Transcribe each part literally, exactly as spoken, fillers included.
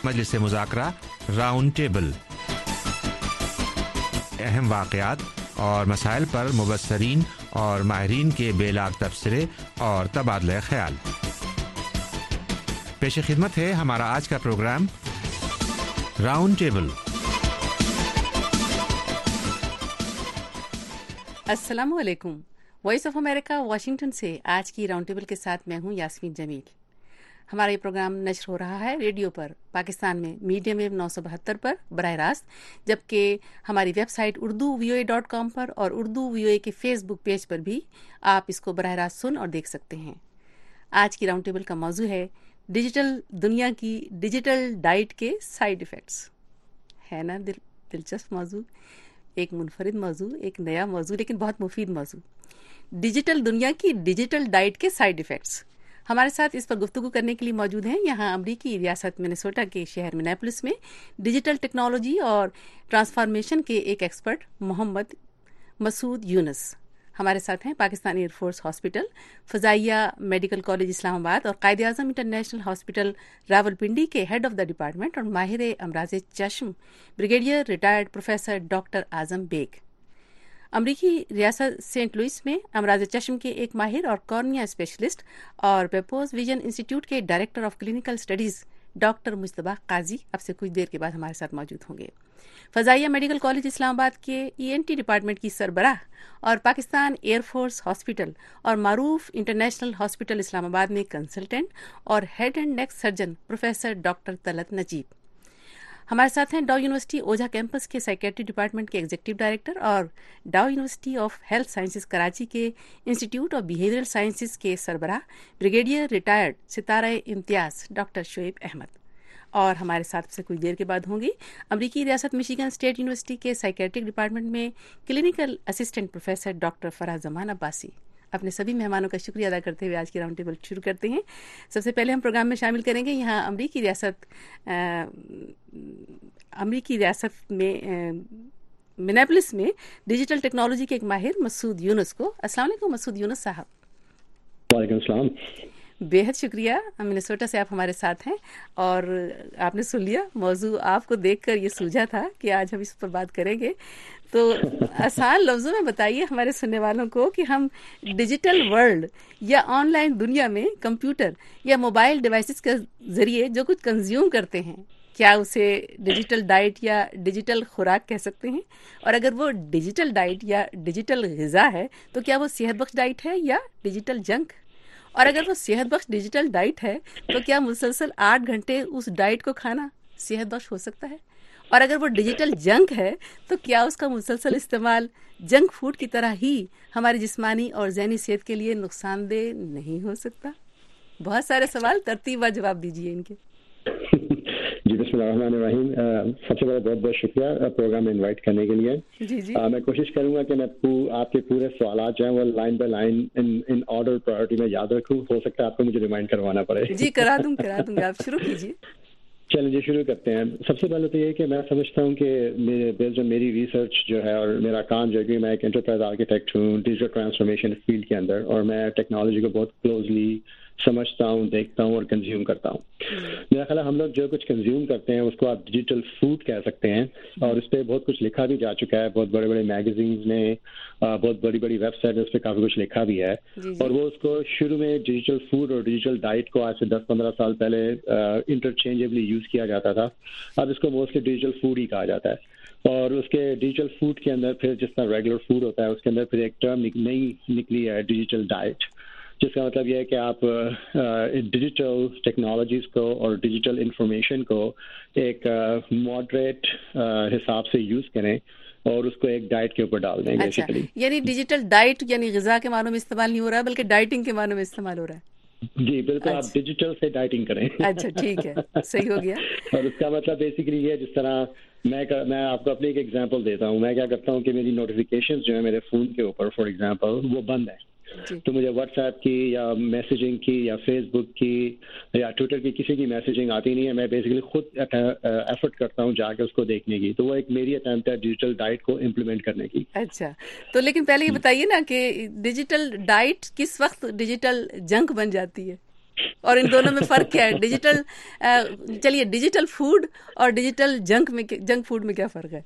مجلس مذاکرہ round table, اہم واقعات اور مسائل پر مبصرین اور ماہرین کے بے لاگ تبصرے اور تبادلہ خیال۔ پیش خدمت ہے ہمارا آج کا پروگرام راؤنڈ ٹیبل۔ السلام علیکم۔ وائس آف امریکہ واشنگٹن سے آج کی راؤنڈ ٹیبل کے ساتھ میں ہوں یاسمین جمیل۔ ہمارا یہ پروگرام نشر ہو رہا ہے ریڈیو پر، پاکستان میں میڈیم ویو نو سو بہتر پر براہ راست، جبکہ ہماری website Urdu V O A dot com پر اور اردو وی او اے کے فیس بک پیج پر بھی آپ اس کو براہ راست سن اور دیکھ سکتے ہیں۔ آج کی راؤنڈ ٹیبل کا موضوع ہے ڈیجیٹل دنیا کی ڈیجیٹل ڈائٹ کے سائیڈ ایفیکٹس۔ ہے نا دل دلچسپ موضوع، ایک منفرد موضوع، ایک نیا موضوع، لیکن بہت مفید موضوع۔ ڈیجیٹل دنیا کی ڈیجیٹل ڈائٹ کے سائیڈ ایفیکٹس۔ ہمارے ساتھ اس پر گفتگو کرنے کے لیے موجود ہیں یہاں امریکی ریاست منیسوٹا کے شہر منیاپولس میں ڈیجیٹل ٹیکنالوجی اور ٹرانسفارمیشن کے ایک ایکسپرٹ محمد مسعود یونس۔ ہمارے ساتھ ہیں پاکستان ایئر فورس ہاسپٹل، فضائیہ میڈیکل کالج اسلام آباد اور قائد اعظم انٹرنیشنل ہاسپٹل راولپنڈی کے ہیڈ آف دا ڈپارٹمنٹ اور ماہر امراض چشم brigadier retired professor doctor Azam Baig. امریکی ریاست سینٹ لوئس میں امراض چشم کے ایک ماہر اور کارنیا اسپیشلسٹ اور پیپوز ویژن انسٹیٹیوٹ کے director of clinical studies doctor Mujtaba Qazi اب سے کچھ دیر کے بعد ہمارے ساتھ موجود ہوں گے۔ فضائیہ میڈیکل کالج اسلام آباد کے ای این ٹی ڈپارٹمنٹ کی سربراہ اور پاکستان ایئر فورس ہاسپٹل اور معروف انٹرنیشنل ہاسپٹل اسلام آباد میں کنسلٹنٹ اور head and neck surgeon professor doctor Talat Najeeb. ہمارے ساتھ ہیں ڈاؤ یونیورسٹی اوجھا کیمپس کے سائیکیٹری ڈپارٹمنٹ کے ایگزیکٹو ڈائریکٹر اور Dow university of health sciences Karachi کے انسٹیٹیوٹ آف بیہیویئرل سائنسز کے سربراہ بریگیڈیئر ریٹائرڈ ستارہ امتیاز ڈاکٹر شعیب احمد۔ اور ہمارے ساتھ سے کچھ دیر کے بعد ہوں گی امریکی ریاست مشیگن اسٹیٹ یونیورسٹی کے سائیکیٹرک ڈپارٹمنٹ میں clinical assistant professor doctor Farah Zaman Abbasi. اپنے سبھی مہمانوں کا شکریہ ادا کرتے ہوئے آج کی راؤنڈ ٹیبل شروع کرتے ہیں۔ سب سے پہلے ہم پروگرام میں شامل کریں گے یہاں امریکی ریاست امریکی ریاست میں منیاپولس میں ڈیجیٹل ٹیکنالوجی کے ایک ماہر مسعود یونس کو۔ السلام علیکم مسعود یونس صاحب۔ وعلیکم السلام۔ بے حد شکریہ، منیسوٹا سے آپ ہمارے ساتھ ہیں اور آپ نے سن لیا موضوع، آپ کو دیکھ کر یہ سوجا تھا کہ آج ہم اس پر بات کریں گے، تو آسان لفظوں میں بتائیے ہمارے سننے والوں کو کہ ہم ڈیجیٹل ورلڈ یا آن لائن دنیا میں کمپیوٹر یا موبائل ڈیوائسز کے ذریعے جو کچھ کنزیوم کرتے ہیں، کیا اسے ڈیجیٹل ڈائٹ یا ڈیجیٹل خوراک کہہ سکتے ہیں؟ اور اگر وہ ڈیجیٹل ڈائٹ یا ڈیجیٹل غذا ہے تو کیا وہ صحت بخش ڈائٹ ہے یا ڈیجیٹل جنک؟ اور اگر وہ صحت بخش ڈیجیٹل ڈائٹ ہے تو کیا مسلسل آٹھ گھنٹے اس ڈائٹ کو کھانا صحت بخش ہو سکتا ہے؟ اور اگر وہ ڈیجیٹل جنک ہے تو کیا اس کا مسلسل استعمال جنک فوڈ کی طرح ہی ہماری جسمانی اور ذہنی صحت کے لیے نقصان دہ نہیں ہو سکتا؟ بہت سارے سوال، ترتیب و جواب دیجیے ان کے۔ جی بسم اللہ الرحمن الرحیم۔ سب سے بڑا بہت بہت شکریہ پروگرام میں انوائٹ کرنے کے لیے۔ جی جی میں کوشش کروں گا کہ میں آپ کے پورے سوالات جو ہیں وہ line by line in order priority میں یاد رکھوں۔ ہو سکتا ہے آپ کو مجھے ریمائنڈ کروانا پڑے۔ جی کرا دوں کرا دوں گا، آپ شروع کیجیے۔ چلیں جی شروع کرتے ہیں۔ سب سے پہلے تو یہ کہ میں سمجھتا ہوں کہ میرے میری ریسرچ جو ہے اور میرا کام جو ہے کہ میں ایک انٹرپرائز آرکیٹیکٹ ہوں ڈیجیٹل ٹرانسفارمیشن فیلڈ کے اندر، اور میں ٹیکنالوجی کو بہت کلوزلی سمجھتا ہوں، دیکھتا ہوں اور کنزیوم کرتا ہوں۔ میرا خیال ہے ہم لوگ جو کچھ کنزیوم کرتے ہیں اس کو آپ ڈیجیٹل فوڈ کہہ سکتے ہیں، اور اس پہ بہت کچھ لکھا بھی جا چکا ہے، بہت بڑے بڑے میگزینز نے، بہت بڑی بڑی ویب سائٹ اس پہ کافی کچھ لکھا بھی ہے۔ اور وہ اس کو شروع میں ڈیجیٹل فوڈ اور ڈیجیٹل ڈائٹ کو آج سے دس پندرہ سال پہلے انٹرچینجبلی یوز کیا جاتا تھا، اب اس کو موسٹلی ڈیجیٹل فوڈ ہی کہا جاتا ہے۔ اور اس کے ڈیجیٹل فوڈ کے اندر پھر جس طرح ریگولر فوڈ ہوتا ہے اس کے اندر پھر ایک ٹرم نئی نکلی ہے ڈیجیٹل ڈائٹ، جس کا مطلب یہ ہے کہ آپ ڈیجیٹل ٹیکنالوجیز کو اور ڈیجیٹل انفارمیشن کو ایک ماڈریٹ حساب سے یوز کریں اور اس کو ایک ڈائٹ کے اوپر ڈال دیں۔ اچھا، یعنی ڈیجیٹل ڈائٹ یعنی غذا کے معنوں میں استعمال نہیں ہو رہا بلکہ ڈائٹنگ کے معنوں میں استعمال ہو رہا ہے۔ جی بالکل، آپ ڈیجیٹل سے ڈائٹنگ کریں۔ اچھا ٹھیک ہے، صحیح ہو گیا۔ اور اس کا مطلب بیسیکلی یہ ہے، جس طرح میں میں آپ کو اپنی ایک ایگزامپل دیتا ہوں۔ میں کیا کرتا ہوں کہ میری نوٹیفیکیشن جو ہے میرے فون کے اوپر فار ایگزامپل وہ بند ہے، تو مجھے واٹس ایپ کی یا میسیجنگ کی یا فیس بک کی یا ٹویٹر کی کسی کی میسیجنگ آتی نہیں ہے۔ میں بیسیکلی خود ایفرٹ کرتا ہوں جا کے اس کو دیکھنے کی، تو وہ ایک میری اٹیمپٹ ہے ڈیجیٹل ڈائٹ کو امپلیمنٹ کرنے کی۔ اچھا، تو لیکن پہلے یہ بتائیے نا کہ ڈیجیٹل ڈائٹ کس وقت ڈیجیٹل جنک بن جاتی ہے؟ اور ان دونوں میں فرق کیا ہے؟ ڈیجیٹل چلیے ڈیجیٹل فوڈ اور ڈیجیٹل جنک میں جنک فوڈ میں کیا فرق ہے؟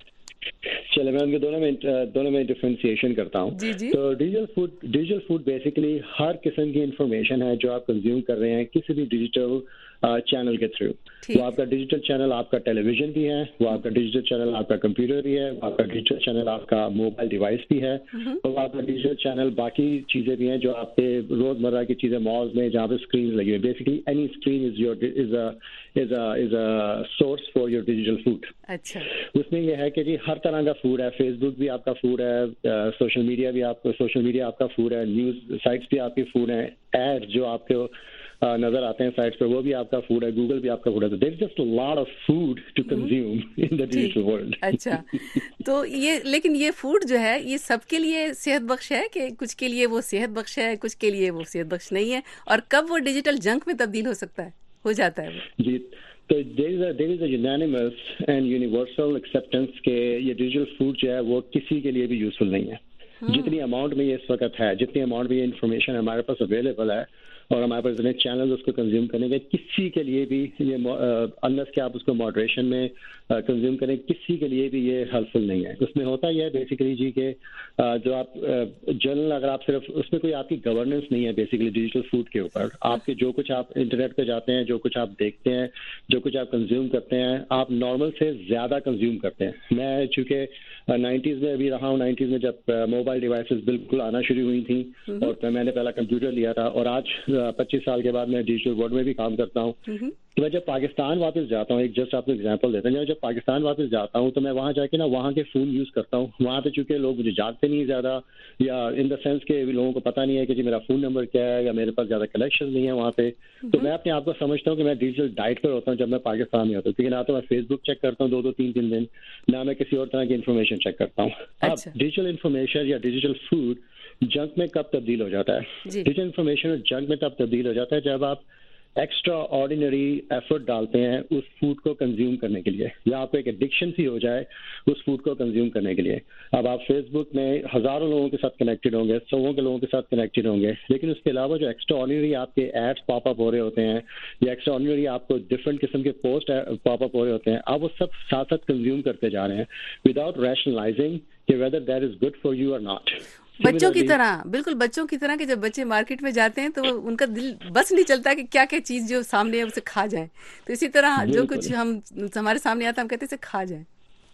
چلے میں ان کے دونوں میں دونوں میں ڈفرینسیشن کرتا ہوں. جی جی. تو digital food digital food basically ہر قسم کی انفارمیشن ہے جو آپ کنزیوم کر رہے ہیں کسی بھی ڈیجیٹل چینل کے تھرو. وہ آپ کا ڈیجیٹل چینل آپ کا ٹیلی ویژن بھی ہے, وہ آپ کا ڈیجیٹل چینل آپ کا کمپیوٹر بھی ہے, وہ آپ کا ڈیجیٹل چینل آپ کا موبائل ڈیوائس بھی ہے, اور آپ کا ڈیجیٹل چینل باقی چیزیں بھی ہیں جو آپ کے روزمرہ کی چیزیں مالز میں جہاں پہ اسکرین لگی ہوئی. Basically any screen is your is is is a source for your digital food. اچھا. اس میں یہ ہے کہ جی ہر طرح کا فوڈ ہے. فیس بک بھی آپ کا فوڈ ہے, سوشل میڈیا بھی آپ سوشل میڈیا آپ کا فوڈ ہے, نیوز سائٹس بھی آپ کی فوڈ ہیں, ایڈ جو آپ کے نظر آتے ہیں سائٹس پہ وہ بھی آپ کا فوڈ ہے, گوگل بھی آپ کا فوڈ ہے. تو there is just a lot of food to consume in the digital world. اچھا. تو یہ لیکن یہ فوڈ جو ہے یہ سب کے لیے صحت بخش ہے کہ کچھ کے لیے وہ صحت بخش ہے, کچھ کے لیے وہ صحت بخش نہیں ہے, اور کب وہ ڈیجیٹل جنک میں تبدیل ہو سکتا ہے ہو جاتا ہے وہ؟ جی تو there is a unanimous and universal acceptance کہ یہ ڈیجیٹل فوڈ جو ہے وہ کسی کے لیے بھی یوزفل نہیں ہے. جتنی اماؤنٹ میں یہ اس وقت ہے, جتنی اماؤنٹ میں یہ انفارمیشن ہمارے پاس اویلیبل ہے اور ہمارے پاس اتنے چینل اس کو کنزیوم کرنے کے, کسی کے لیے بھی یہ انلیس کہ آپ اس کو ماڈریشن میں کنزیوم کریں, کسی کے لیے بھی یہ ہیلپفل نہیں ہے. اس میں ہوتا یہ ہے بیسیکلی جی کہ جو آپ جنرل اگر آپ صرف اس میں کوئی آپ کی گورننس نہیں ہے بیسیکلی ڈیجیٹل فوڈ کے اوپر. آپ کے جو کچھ آپ انٹرنیٹ پہ جاتے ہیں, جو کچھ آپ دیکھتے ہیں, جو کچھ آپ کنزیوم کرتے ہیں, آپ نارمل سے زیادہ کنزیوم کرتے ہیں. میں چونکہ نائنٹیز میں ابھی رہا ہوں, نائنٹیز میں جب موبائل ڈیوائسز بالکل آنا شروع ہوئی تھیں اور میں نے پہلا کمپیوٹر لیا تھا, اور آج پچیس سال کے بعد میں ڈیجیٹل ورلڈ میں بھی کام کرتا ہوں. تو میں جب پاکستان واپس جاتا ہوں, ایک جسٹ آپ کو ایگزامپل دیتا ہوں, جب پاکستان واپس جاتا ہوں تو میں وہاں جا کے نا وہاں کے فون یوز کرتا ہوں. وہاں پہ چونکہ لوگ مجھے جانتے نہیں زیادہ, یا ان دا سینس کہ لوگوں کو پتہ نہیں ہے کہ جی میرا فون نمبر کیا ہے, یا میرے پاس زیادہ کلیکشن نہیں ہے وہاں پہ. تو میں اپنے آپ کو سمجھتا ہوں کہ میں ڈیجیٹل ڈائٹ پر ہوتا ہوں جب میں پاکستان میں ہوتا ہوں, کیونکہ نہ تو میں فیس بک چیک کرتا ہوں دو دو تین تین دن, نہ میں کسی اور طرح کی انفارمیشن چیک کرتا ہوں. اب ڈیجیٹل انفارمیشن یا ڈیجیٹل فوڈ جنک میں کب تبدیل ہو جاتا ہے؟ ڈیجیٹل انفارمیشن اور جنک میں تب تبدیل ہو جاتا ہے جب آپ ایکسٹرا آرڈینری ایفرٹ ڈالتے ہیں اس فوڈ کو کنزیوم کرنے کے لیے, یا آپ کو ایک ایڈکشن سی ہو جائے اس فوڈ کو کنزیوم کرنے کے لیے. اب آپ فیس بک میں ہزاروں لوگوں کے ساتھ کنیکٹڈ ہوں گے, سووں کے لوگوں کے ساتھ کنیکٹڈ ہوں گے, لیکن اس کے علاوہ جو ایکسٹرا آرڈینری آپ کے ایڈس پاپ اپ ہو رہے ہوتے ہیں, یا ایکسٹرا آرڈینری آپ کو ڈفرینٹ قسم کے پوسٹ پاپ اپ ہو رہے ہوتے ہیں, آپ وہ سب ساتھ ساتھ کنزیوم کرتے جا رہے ہیں وداؤٹ ریشنلائزنگ کہ whether that is good for you or not. بچوں کی طرح, بالکل بچوں کی طرح کہ جب بچے مارکیٹ میں جاتے ہیں تو ان کا دل بس نہیں چلتا کہ کیا کیا چیز جو سامنے ہے اسے کھا جائیں. تو اسی طرح جو کچھ ہم ہمارے سامنے آتا ہے ہم کہتے ہیں اسے کھا جائیں.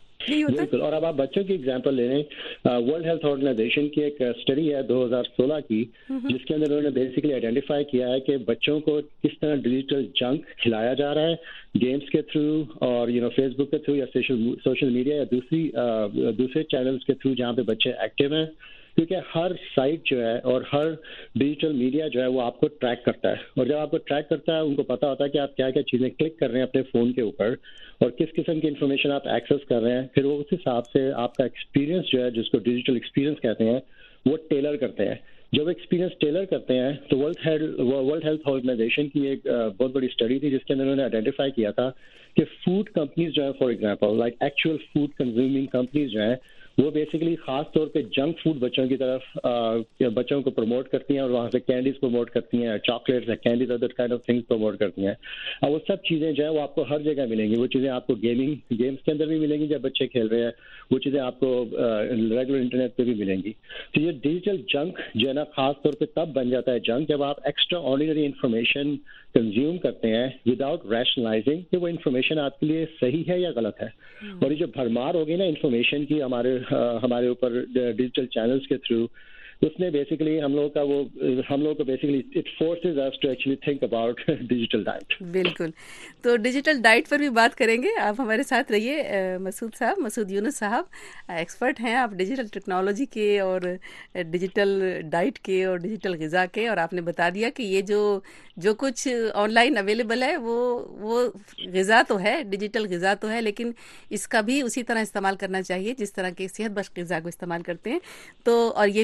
بالکل. اور اب آپ بچوں کی ایگزامپل لے لیں, ورلڈ ہیلتھ آرگنائزیشن کی ایک اسٹڈی ہے دو ہزار سولہ کی, جس کے اندر انہوں نے بیسیکلی آئیڈینٹیفائی کیا ہے کہ بچوں کو کس طرح ڈیجیٹل جنک کھلایا جا رہا ہے گیمس کے تھرو, اور یو نو فیس بک کے تھرو, یا سوشل میڈیا یا دوسری دوسرے چینلس کے تھرو جہاں پہ بچے ایکٹیو ہیں. کیونکہ ہر سائٹ جو ہے اور ہر ڈیجیٹل میڈیا جو ہے وہ آپ کو ٹریک کرتا ہے, اور جب آپ کو ٹریک کرتا ہے ان کو پتا ہوتا ہے کہ آپ کیا کیا چیزیں کلک کر رہے ہیں اپنے فون کے اوپر, اور کس قسم کی انفارمیشن آپ ایکسیس کر رہے ہیں. پھر وہ اس حساب سے آپ کا ایکسپیرینس جو ہے, جس کو ڈیجیٹل ایکسپیرینس کہتے ہیں, وہ ٹیلر کرتے ہیں. جب ایکسپیرینس ٹیلر کرتے ہیں تو ورلڈ ورلڈ ہیلتھ آرگنائزیشن کی ایک بہت بڑی اسٹڈی تھی جس کے اندر انہوں نے آئیڈینٹیفائی کیا تھا کہ فوڈ کمپنیز جو ہے, for example like actual food consuming companies جو ہیں, وہ بیسیکلی خاص طور پہ جنک فوڈ بچوں کی طرف بچوں کو پروموٹ کرتی ہیں, اور وہاں سے کینڈیز پروموٹ کرتی ہیں, chocolates candies other kind of things promote کرتی ہیں. اور وہ سب چیزیں جو ہے وہ آپ کو ہر جگہ ملیں گی. وہ چیزیں آپ کو گیمنگ گیمس کے اندر بھی ملیں گی جب بچے کھیل رہے ہیں, وہ چیزیں آپ کو ریگولر انٹرنیٹ پہ بھی ملیں گی. تو یہ ڈیجیٹل جنک جو ہے نا خاص طور پہ تب بن جاتا ہے جنک جب آپ ایکسٹرا آرڈینری انفارمیشن کنزیوم کرتے ہیں وداؤٹ ریشنلائزنگ کہ وہ انفارمیشن آپ کے لیے صحیح ہے یا غلط ہے. اور یہ جو بھرمار ہوگی نا انفارمیشن کی ہمارے ہمارے اوپر ڈیجیٹل چینلز کے تھرو, اس نے بیسیکلی ہم لوگوں کا وہ ہم لوگوں کو basically it forces us to actually think about digital diet. بالکل. تو ڈیجیٹل ڈائٹ پر بھی بات کریں گے, آپ ہمارے ساتھ رہیے. مسعود صاحب, مسعود یونس صاحب, ایکسپرٹ ہیں آپ ڈیجیٹل ٹیکنالوجی کے اور ڈیجیٹل ڈائٹ کے اور ڈیجیٹل غذا کے, اور آپ نے بتا دیا کہ یہ جو جو کچھ آن لائن اویلیبل ہے وہ وہ غذا تو ہے, ڈیجیٹل غذا تو ہے, لیکن اس کا بھی اسی طرح استعمال کرنا چاہیے جس طرح کے صحت بخش غذا کو استعمال کرتے ہیں. تو اور یہ بھی آپ نے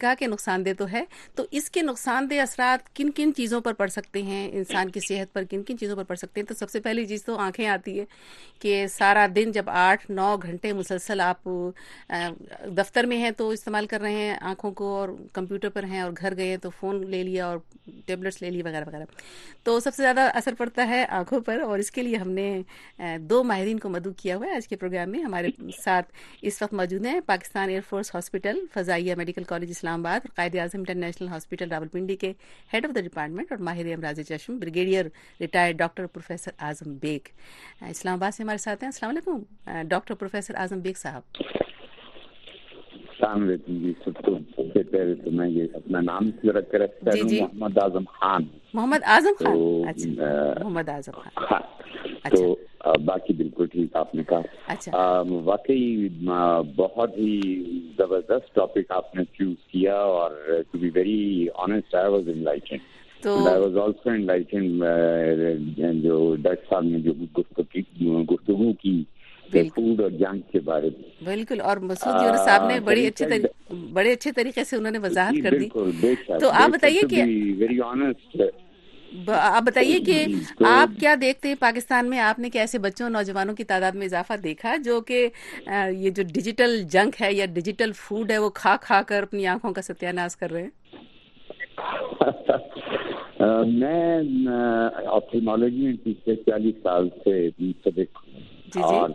کہا کہ نقصان دہ تو ہے، تو اس کے نقصان دہ اثرات کن کن چیزوں پر پڑ سکتے ہیں، انسان کی صحت پر کن کن چیزوں پر پڑ سکتے ہیں؟ تو سب سے پہلی چیز تو آنکھیں آتی ہے کہ سارا دن جب آٹھ نو گھنٹے مسلسل آپ دفتر میں ہیں تو استعمال کر رہے ہیں آنکھوں کو، اور کمپیوٹر پر ہیں، اور گھر گئے تو فون لے لیا اور ٹیبلٹس لے لی وغیرہ وغیرہ، تو سب سے زیادہ اثر پڑتا ہے آنکھوں پر. اور اس کے لیے ہم نے دو ماہرین کو مدعو کیا ہوا ہے آج کے پروگرام میں. ہمارے ساتھ اس وقت موجود ہیں پاکستان ایئر فورس ہاسپٹل فضائیہ میڈیکل کالج اسلام آباد اور قائد اعظم انٹرنیشنل ہاسپٹل راولپنڈی کے ہیڈ آف دا ڈپارٹمنٹ اور ماہر امراض چشم brigadier retired doctor professor Azam Baig Islamabad سے ہمارے ساتھ ہیں. السلام علیکم ڈاکٹر پروفیسر اعظم بیگ صاحب. السلام علیکم جی. سب سے پہلے تو میں یہ اپنا نام ذرا کریکٹ کروں. محمد اعظم خان. محمد اعظم خان. اچھا محمد اعظم خان. تو باقی بالکل ٹھیک آپ نے کہا. واقعی بہت ہی زبردست ٹاپک آپ نے چوز کیا، اور to be very honest I was enlightened. I was also enlightened جو ڈاکٹر صاحب نے جو گفتگو کی فوڈ اور جنک کے بارے میں. بالکل. اور مسعود یونس صاحب نے بڑی اچھے بڑے اچھے طریقے سے انہوں نے وضاحت کر دی. تو آپ بتائیے کہ ویری آنیسٹ آپ بتائیے کہ آپ کیا دیکھتے ہیں پاکستان میں؟ آپ نے کیسے بچوں نوجوانوں کی تعداد میں اضافہ دیکھا جو کہ یہ جو ڈیجیٹل جنک ہے یا ڈیجیٹل فوڈ ہے وہ کھا کھا کر اپنی آنکھوں کا ستیہ ناش کر رہے ہیں؟ میں آپتھلمالوجی میں پچھلے چالیس سال سے سبق، اور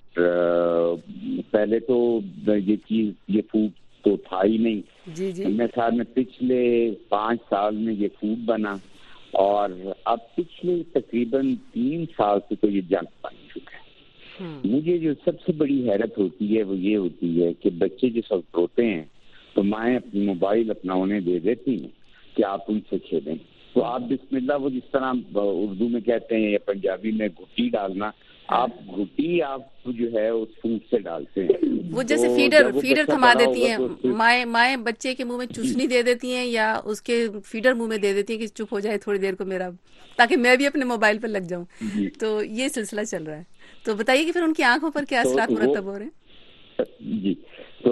پہلے تو یہ چیز یہ فوڈ تو تھا ہی نہیں. جی جی. میں خیال میں پچھلے پانچ سال میں یہ فوڈ بنا، اور اب پچھلے تقریباً تین سال سے تو یہ جنک بن چکا ہے. مجھے جو سب سے بڑی حیرت ہوتی ہے وہ یہ ہوتی ہے کہ بچے جس وقت روتے ہیں تو مائیں اپنی موبائل اپنا انہیں دے دیتی ہیں کہ آپ ان سے کھیلیں. تو آپ بسم اللہ، وہ جس طرح اردو میں کہتے ہیں یا پنجابی میں گھٹی ڈالنا، آپ گھٹی آپ جو ہے اس فوڈ سے ڈالتے ہیں. وہ جیسے فیڈر فیڈر تھما دیتی ہیں مائیں مائیں بچے کے منہ میں چوسنی دے دیتی ہیں یا اس کے فیڈر منہ میں دے دیتی ہیں کہ چپ ہو جائے تھوڑی دیر کو میرا، تاکہ میں بھی اپنے موبائل پر لگ جاؤں. تو یہ سلسلہ چل رہا ہے. تو بتائیے کہ پھر ان کی آنکھوں پر کیا اثرات مرتب ہو رہے ہیں؟ جی. تو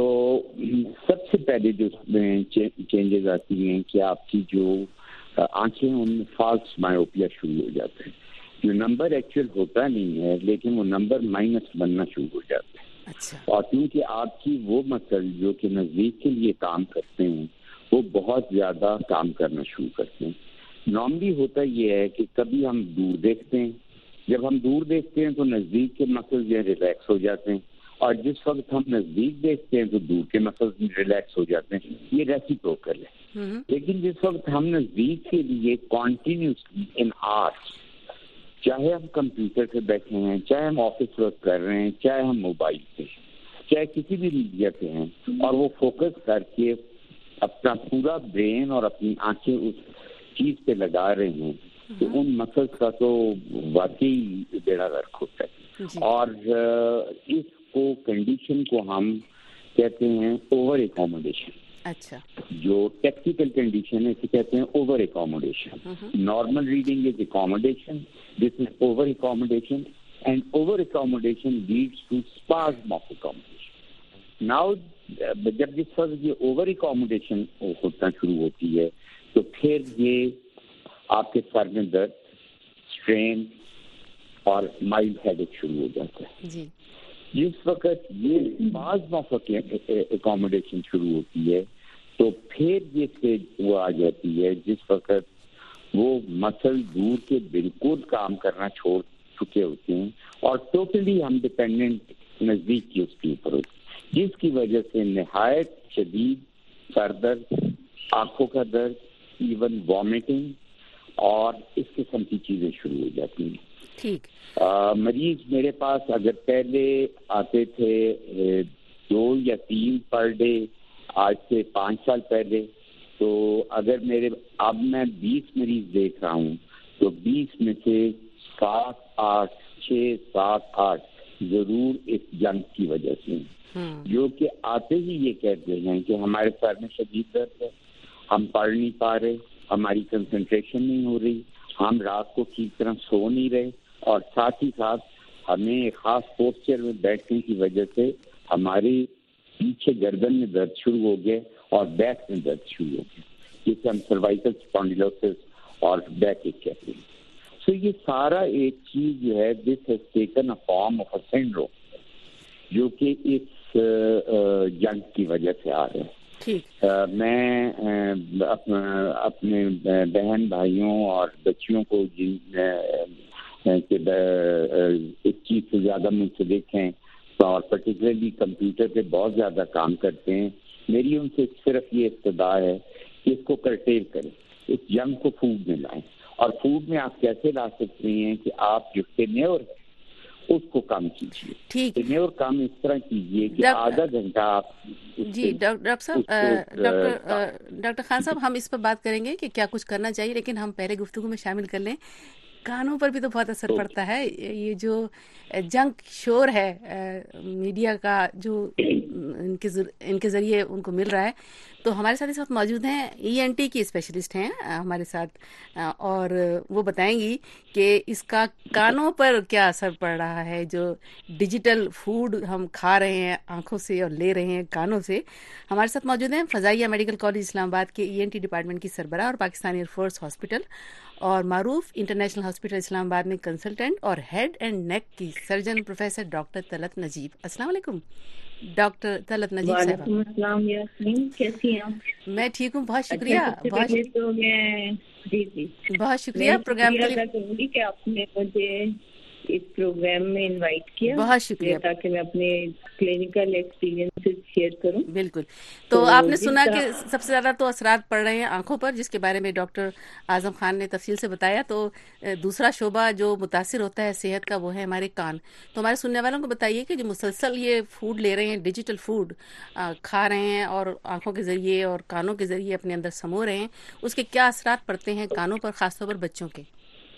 سب سے پہلے جو چینجز آتی ہیں کہ آپ کی جو آنکھیں ان میں فالس مائوپیا شروع ہو جاتے ہیں. جو نمبر ایکچوئل ہوتا نہیں ہے لیکن وہ نمبر مائنس بننا شروع ہو جاتے ہیں. اچھا. اور کیونکہ آپ کی وہ مسل جو کہ نزدیک کے لیے کام کرتے ہیں وہ بہت زیادہ کام کرنا شروع کرتے ہیں. نارملی ہوتا یہ ہے کہ کبھی ہم دور دیکھتے ہیں، جب ہم دور دیکھتے ہیں تو نزدیک کے مسل جو ہے ریلیکس ہو جاتے ہیں، اور جس وقت ہم نزدیک دیکھتے ہیں تو دور کے مسل ریلیکس ہو جاتے ہیں. یہ ریسیپروکل ہے. لیکن جس وقت ہم نزدیک کے لیے کنٹینیوسلی ان آرٹس، چاہے ہم کمپیوٹر پہ بیٹھے ہیں، چاہے ہم آفس ورک کر رہے ہیں، چاہے ہم موبائل پہ، چاہے کسی بھی میڈیا پہ ہیں، اور وہ فوکس کر کے اپنا پورا برین اور اپنی آنکھیں اس چیز پہ لگا رہے ہیں، تو ان مسلس کا تو واقعی بیڑا غرق ہوتا ہے. اور اس کو کنڈیشن کو ہم کہتے ہیں اوور ایکوموڈیشن. اچھا. جو ٹیکنیکل کنڈیشن ہے اسے کہتے ہیں over accommodation. Normal reading is accommodation, this is over accommodation, and over accommodation leads to spasm of accommodation. Now جب جس وقت یہ اوور ایکوموڈیشن ہونا شروع ہوتی ہے تو پھر یہ آپ کے سر میں درد، اسٹرین اور مائلڈ ہیڈ ایک شروع ہو جاتا ہے. جی. جس وقت یہ اسپازم آف ایکوموڈیشن شروع ہوتی ہے تو پھر یہ اسٹیج وہ آ جاتی ہے جس وقت وہ مسل دور کے بالکل کام کرنا چھوڑ چکے ہوتے ہیں اور ٹوٹلی ہم ڈپینڈنٹ نزدیک کی اس کے اوپر ہوتی ہے، جس کی وجہ سے نہایت شدید سر درد، آنکھوں کا درد، ایون وامٹنگ اور اس قسم کی چیزیں شروع ہو جاتی ہیں. ٹھیک. مریض میرے پاس اگر پہلے آتے تھے دو یا تین پر ڈے، آج سے پانچ سال پہلے تو اگر میرے اب میں بیس مریض دیکھ رہا ہوں تو بیس میں سے سات آٹھ چھ سات آٹھ ضرور اس جنگ کی وجہ سے، جو کہ آتے ہی یہ کہتے ہیں کہ ہمارے سر میں شدید درد ہے، ہم پڑھ نہیں پا رہے، ہماری کنسنٹریشن نہیں ہو رہی، ہم رات کو ٹھیک طرح سو نہیں رہے، اور ساتھ ہی ساتھ ہمیں ایک خاص پوسچر میں بیٹھنے کی وجہ سے ہماری پیچھے گردن میں درد شروع ہو گئے اور بیک میں درد شروع ہو گیا، جسے ہم سروائکل اسپونڈیلوسس اور بیک ایک کہتے ہیں. سو یہ سارا ایک چیز جو ہے this has taken a form of a syndrome جو کہ اس جنگ کی وجہ سے آ رہا ہے. میں اپنے بہن بھائیوں اور بچیوں کو جن اس چیز سے زیادہ مجھ سے دیکھیں اور پرٹیکولرلی کمپیوٹر پہ بہت زیادہ کام کرتے ہیں، میری ان سے صرف یہ استدعا ہے کہ اس کو کرٹیل کریں، اس جنگ کو فوڈ میں لائیں. اور فوڈ میں آپ کیسے لا سکتے ہیں کہ آپ جو ٹینیور اس کو کم کیجیے. ٹینیور کم اس طرح کیجیے کہ آدھا گھنٹہ آپ. جی ڈاکٹر صاحب، ڈاکٹر ڈاکٹر خان صاحب، ہم اس پر بات کریں گے کہ کیا کچھ کرنا چاہیے، لیکن ہم پہلے گفتگو میں شامل کر لیں کانوں پر بھی تو بہت اثر پڑتا ہے. یہ جو جنک شور ہے میڈیا کا جو ان کے ان کے ذریعے ان کو مل رہا ہے، تو ہمارے ساتھ اس وقت موجود ہیں ای این ٹی کی اسپیشلسٹ ہیں ہمارے ساتھ، اور وہ بتائیں گی کہ اس کا کانوں پر کیا اثر پڑ رہا ہے. جو ڈیجیٹل فوڈ ہم کھا رہے ہیں آنکھوں سے اور لے رہے ہیں کانوں سے. ہمارے ساتھ موجود ہیں فضائیہ میڈیکل کالج اسلام آباد کے ای این ٹی ڈپارٹمنٹ کی سربراہ اور پاکستانی ایئر فورس ہاسپٹل اور معروف انٹرنیشنل ہاسپٹل اسلام آباد میں کنسلٹنٹ اور ہیڈ اینڈ نیک کی surgeon professor doctor Talat Najeeb. السلام علیکم ڈاکٹر طلعت نجیب صاحب. وعلیکم السلام یاسمین، کیسی ہیں آپ؟ میں ٹھیک ہوں، بہت شکریہ. بہت تو میں جی جی بہت شکریہ پروگرام کے لیے کہ آپ نے مجھے اس پروگرام میں انوائٹ کیا. بہت شکریہ تاکہ میں اپنے کلینکل ایکسپیرینس شیئر کروں. بالکل. تو آپ نے سنا کہ سب سے زیادہ تو اثرات پڑ رہے ہیں آنکھوں پر، جس کے بارے میں ڈاکٹر اعظم خان نے تفصیل سے بتایا. تو دوسرا شعبہ جو متاثر ہوتا ہے صحت کا وہ ہے ہمارے کان. تو ہمارے سننے والوں کو بتائیے کہ جو مسلسل یہ فوڈ لے رہے ہیں، ڈیجیٹل فوڈ کھا رہے ہیں اور آنکھوں کے ذریعے اور کانوں کے ذریعے اپنے اندر سمو رہے ہیں، اس کے کیا اثرات پڑتے ہیں کانوں پر، خاص طور پر بچوں کے؟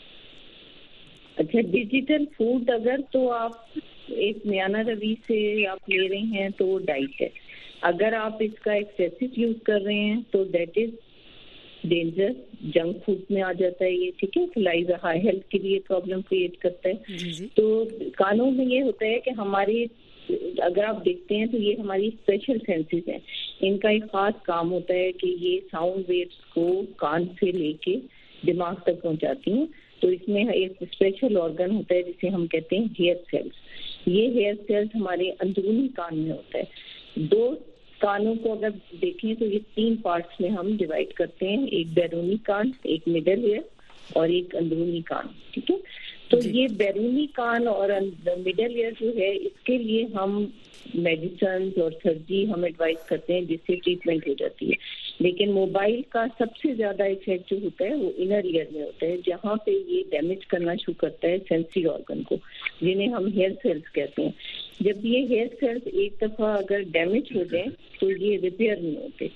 اچھا، ڈیجیٹل فوڈ اگر تو آپ ایک میانہ روی سے آپ لے رہے ہیں تو وہ ڈائٹ ہے. اگر آپ اس کا ایکسیسو یوز کر رہے ہیں تو that is danger, junk food میں آ جاتا ہے یہ، ٹھیک ہے. لائز ہائی ہیلتھ کے لیے پرابلم کریٹ کرتا ہے. تو کانوں میں یہ ہوتا ہے کہ ہماری اگر آپ دیکھتے ہیں تو یہ ہماری اسپیشل سینسز ہیں. ان کا ایک خاص کام ہوتا ہے کہ یہ ساؤنڈ ویوز کو کان سے لے کے دماغ تک پہنچاتی ہیں. تو اس میں ایک اسپیشل آرگن ہوتا ہے جسے ہم کہتے ہیں ہیئر سیلز. یہ ہیئر سیلز ہمارے اندرونی کان میں ہوتا ہے. دو کانوں کو اگر دیکھیں تو یہ تین پارٹس میں ہم ڈیوائڈ کرتے ہیں، ایک بیرونی کان، ایک مڈل ایئر اور ایک اندرونی کان، ٹھیک ہے. تو یہ بیرونی کان اور مڈل ایئر جو ہے اس کے لیے ہم میڈیسنز اور سرجری ہم ایڈوائز کرتے ہیں جس سے ٹریٹمنٹ ہو جاتی ہے. لیکن موبائل کا سب سے زیادہ افیکٹ جو ہوتا ہے وہ انر ایئر میں ہوتا ہے، جہاں پہ یہ ڈیمیج کرنا شروع کرتا ہے سینسری آرگن کو، جنہیں ہم ہیئر سیلز کہتے ہیں. جب یہ ہیئر سیلز ایک دفعہ اگر ڈیمیج ہو جائیں تو یہ ریپیئر نہیں ہوتے.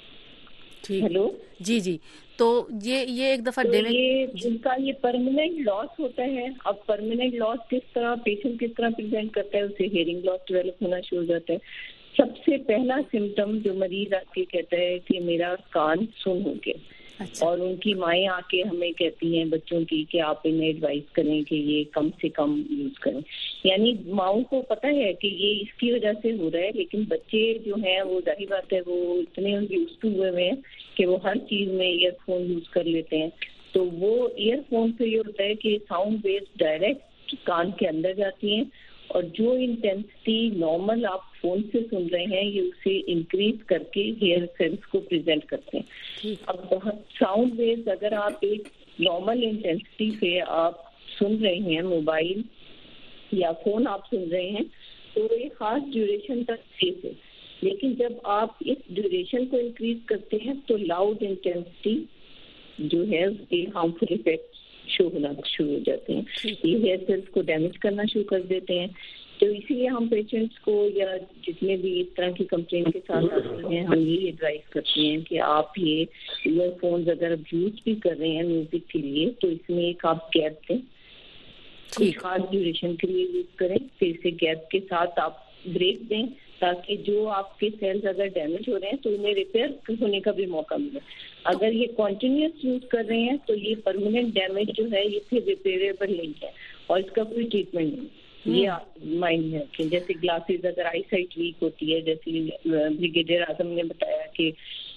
ہیلو جی جی. تو یہ یہ ایک دفعہ یہ ان کا یہ پرماننٹ لاس ہوتا ہے. اب پرماننٹ لاس کس طرح پیشنٹ کس طرح پریزنٹ کرتا ہے، اسے ہیئرنگ لاس ڈیولپ ہونا شروع ہو جاتا ہے. سب سے پہلا سمٹم جو مریض آ کے کہتا ہے کہ میرا کان سن ہو گیا. اچھا. اور ان کی مائیں آ کے ہمیں کہتی ہیں بچوں کی کہ آپ انہیں ایڈوائز کریں کہ یہ کم سے کم یوز کریں. یعنی ماؤں کو پتہ ہے کہ یہ اس کی وجہ سے ہو رہا ہے، لیکن بچے جو ہیں وہ ظاہر بات ہے وہ اتنے یوز ٹو ہوئے ہوئے ہیں کہ وہ ہر چیز میں ایئر فون یوز کر لیتے ہیں. تو وہ ایئر فون سے یہ ہوتا ہے کہ ساؤنڈ ویوز ڈائریکٹ کان کے اندر جاتی ہیں اور جو انٹینسٹی نارمل آپ فون سے سن رہے ہیں یہ اسے انکریز کر کے ہیئر سیلز کو پریزنٹ کرتے ہیں. اب ساؤنڈ ویوز اگر آپ ایک نارمل انٹینسٹی سے آپ سن رہے ہیں، موبائل یا فون آپ سن رہے ہیں، تو ایک خاص ڈیوریشن تک سیف ہے. لیکن جب آپ اس ڈیوریشن کو انکریز کرتے ہیں تو لاؤڈ انٹینسٹی جو ہے یہ ہارمفل افیکٹ شو ہونا شروع ہو جاتے ہیں. یہ ہیئر سیلز کو ڈیمیج کرنا شروع کر دیتے ہیں. تو اسی لیے ہم پیشنٹس کو یا جتنے بھی اس طرح کی کمپلین کے ساتھ آتے ہیں ہم یہ ایڈوائز کرتے ہیں کہ آپ یہ ایئر فونز اگر یوز بھی کر رہے ہیں میوزک کے لیے تو اس میں ایک آپ گیپ دیں، کچھ خاص ڈیوریشن کے لیے یوز کریں، پھر اسے گیپ کے ساتھ آپ بریک دیں تاکہ جو آپ کے سیلز اگر ڈیمیج ہو رہے ہیں تو انہیں ریپیئر ہونے کا بھی موقع ملے. اگر یہ کنٹینیوس یوز کر رہے ہیں تو یہ پرماننٹ ڈیمیج جو ہے یہ پھر ریپیئریبل نہیں ہے اور اس کا کوئی ٹریٹمنٹ نہیں. یہ مائنڈ میں رکھیں. جیسے گلاسز اگر آئی سائٹ ویک ہوتی ہے, جیسے بریگیڈیئر اعظم نے بتایا کہ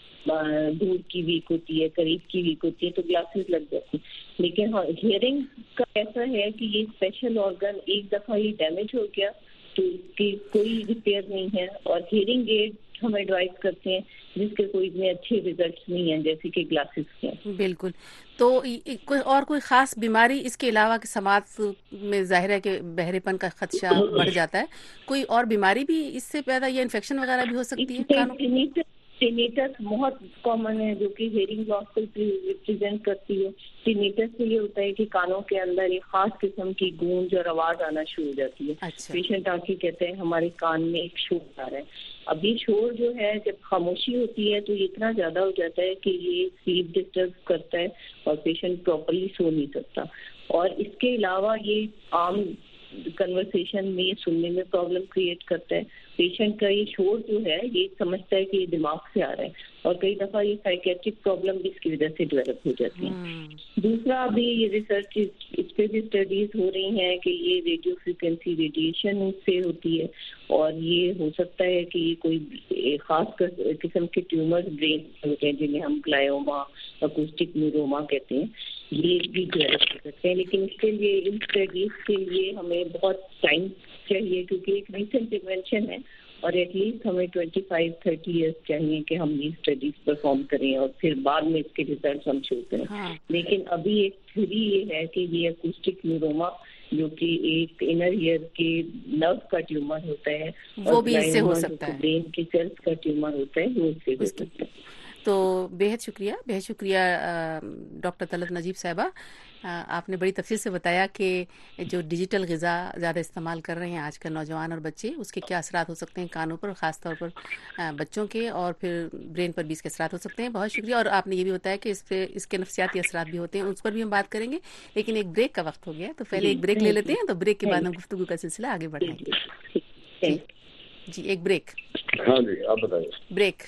دور کی ویک ہوتی ہے, قریب کی ویک ہوتی ہے, تو گلاسز لگ جاتی ہیں. لیکن ہیئرنگ کا ایسا ہے کہ یہ اسپیشل آرگن ایک دفعہ یہ ڈیمیج ہو گیا تو اس کی کوئی ریپیئر نہیں ہے, اور ہیئرنگ ایڈ ہم ایڈوائز کرتے ہیں جس کے کوئی اتنے اچھے ریزلٹس نہیں ہیں جیسے کہ گلاسز کے. بالکل. تو کوئی اور کوئی خاص بیماری اس کے علاوہ کہ سماعت میں ظاہر ہے کہ بہرے پن کا خدشہ بڑھ جاتا ہے, کوئی اور بیماری بھی اس سے پیدا یا انفیکشن وغیرہ بھی ہو سکتی ہے؟ ٹینیٹس بہت کامن ہے جو کہ ہیئرنگ لاس کو ریپرزینٹ کرتی ہے. ٹینیٹس سے یہ ہوتا ہے کہ کانوں کے اندر ایک خاص قسم کی گونج اور آواز آنا شروع ہو جاتی ہے. پیشنٹ آ کے کہتے ہیں ہمارے کان میں ایک شور آ رہا ہے. اب یہ شور جو ہے جب خاموشی ہوتی ہے تو یہ اتنا زیادہ ہو جاتا ہے کہ یہ سلیپ ڈسٹرب کرتا ہے اور پیشنٹ پراپرلی سو نہیں سکتا. اور اس کے علاوہ یہ عام کنورسیشن میں سننے میں پرابلم کریٹ کرتا ہے. پیشنٹ کا یہ شور جو ہے یہ سمجھتا ہے کہ یہ دماغ سے آ رہا ہے, اور کئی دفعہ یہ سائیکیٹرک پرابلم بھی اس کی وجہ سے ڈیولپ ہو جاتی ہیں. دوسرا ابھی یہ ریسرچ اس پہ بھی اسٹڈیز ہو رہی ہیں کہ یہ ریڈیو فریکوینسی ریڈیشن اس سے ہوتی ہے, اور یہ ہو سکتا ہے کہ یہ کوئی خاص قسم کے ٹیومر برین ہوتے ہیں جنہیں ہم گلائوما اکوسٹک نیوروما کہتے ہیں, یہ بھی ڈیولپ کر سکتے ہیں. لیکن اس کے لیے ان اسٹڈیز کے لیے ہمیں بہت ٹائم چاہیے کیونکہ ایک ریسنٹ انوینشن ہے, اور ایٹ لیسٹ ہمیں ٹوینٹی فائیو تھرٹی ایئرس چاہیے کہ ہم یہ اسٹڈیز پرفارم کریں اور پھر بعد میں اس کے ریزلٹس ہم شو کریں. لیکن ابھی ایک تھیوری یہ ہے کہ یہ اکوسٹک نیوروما جو کہ ایک انر ایئر کے نرو کا ٹیومر ہوتا ہے, وہ بھی اس سے ہو سکتا ہے. برین کی سیلز کا ٹیومر ہوتا ہے, وہ اس سے ہو سکتا ہے. تو بہت شکریہ بہت شکریہ ڈاکٹر طلعت نجیب صاحبہ, آپ نے بڑی تفصیل سے بتایا کہ جو ڈیجیٹل غذا زیادہ استعمال کر رہے ہیں آج کل نوجوان اور بچے, اس کے کیا اثرات ہو سکتے ہیں کانوں پر, خاص طور پر بچوں کے, اور پھر برین پر بھی اس کے اثرات ہو سکتے ہیں. بہت شکریہ. اور آپ نے یہ بھی بتایا کہ اس پہ اس کے نفسیاتی اثرات بھی ہوتے ہیں, اس پر بھی ہم بات کریں گے. لیکن ایک بریک کا وقت ہو گیا, تو پہلے ایک بریک لے لیتے ہیں, تو بریک کے بعد ہم گفتگو کا سلسلہ آگے بڑھائیں گے. جی ایک بریک. ہاں جی آپ بتائیے. بریک.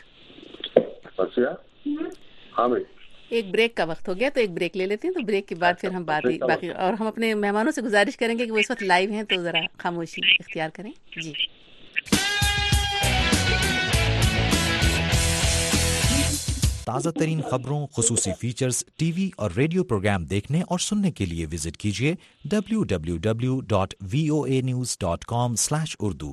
ہاں بھائی ایک بریک کا وقت ہو گیا, تو ایک بریک لے لیتے ہیں, تو بریک کے بعد پھر ہم بات باقی, اور ہم اپنے مہمانوں سے گزارش کریں گے کہ وہ اس وقت لائیو ہیں تو ذرا خاموشی اختیار کریں. جی تازہ ترین خبروں, خصوصی فیچرز, ٹی وی اور ریڈیو پروگرام دیکھنے اور سننے کے لیے وزٹ کیجیے W W W dot V O A news dot com slash Urdu.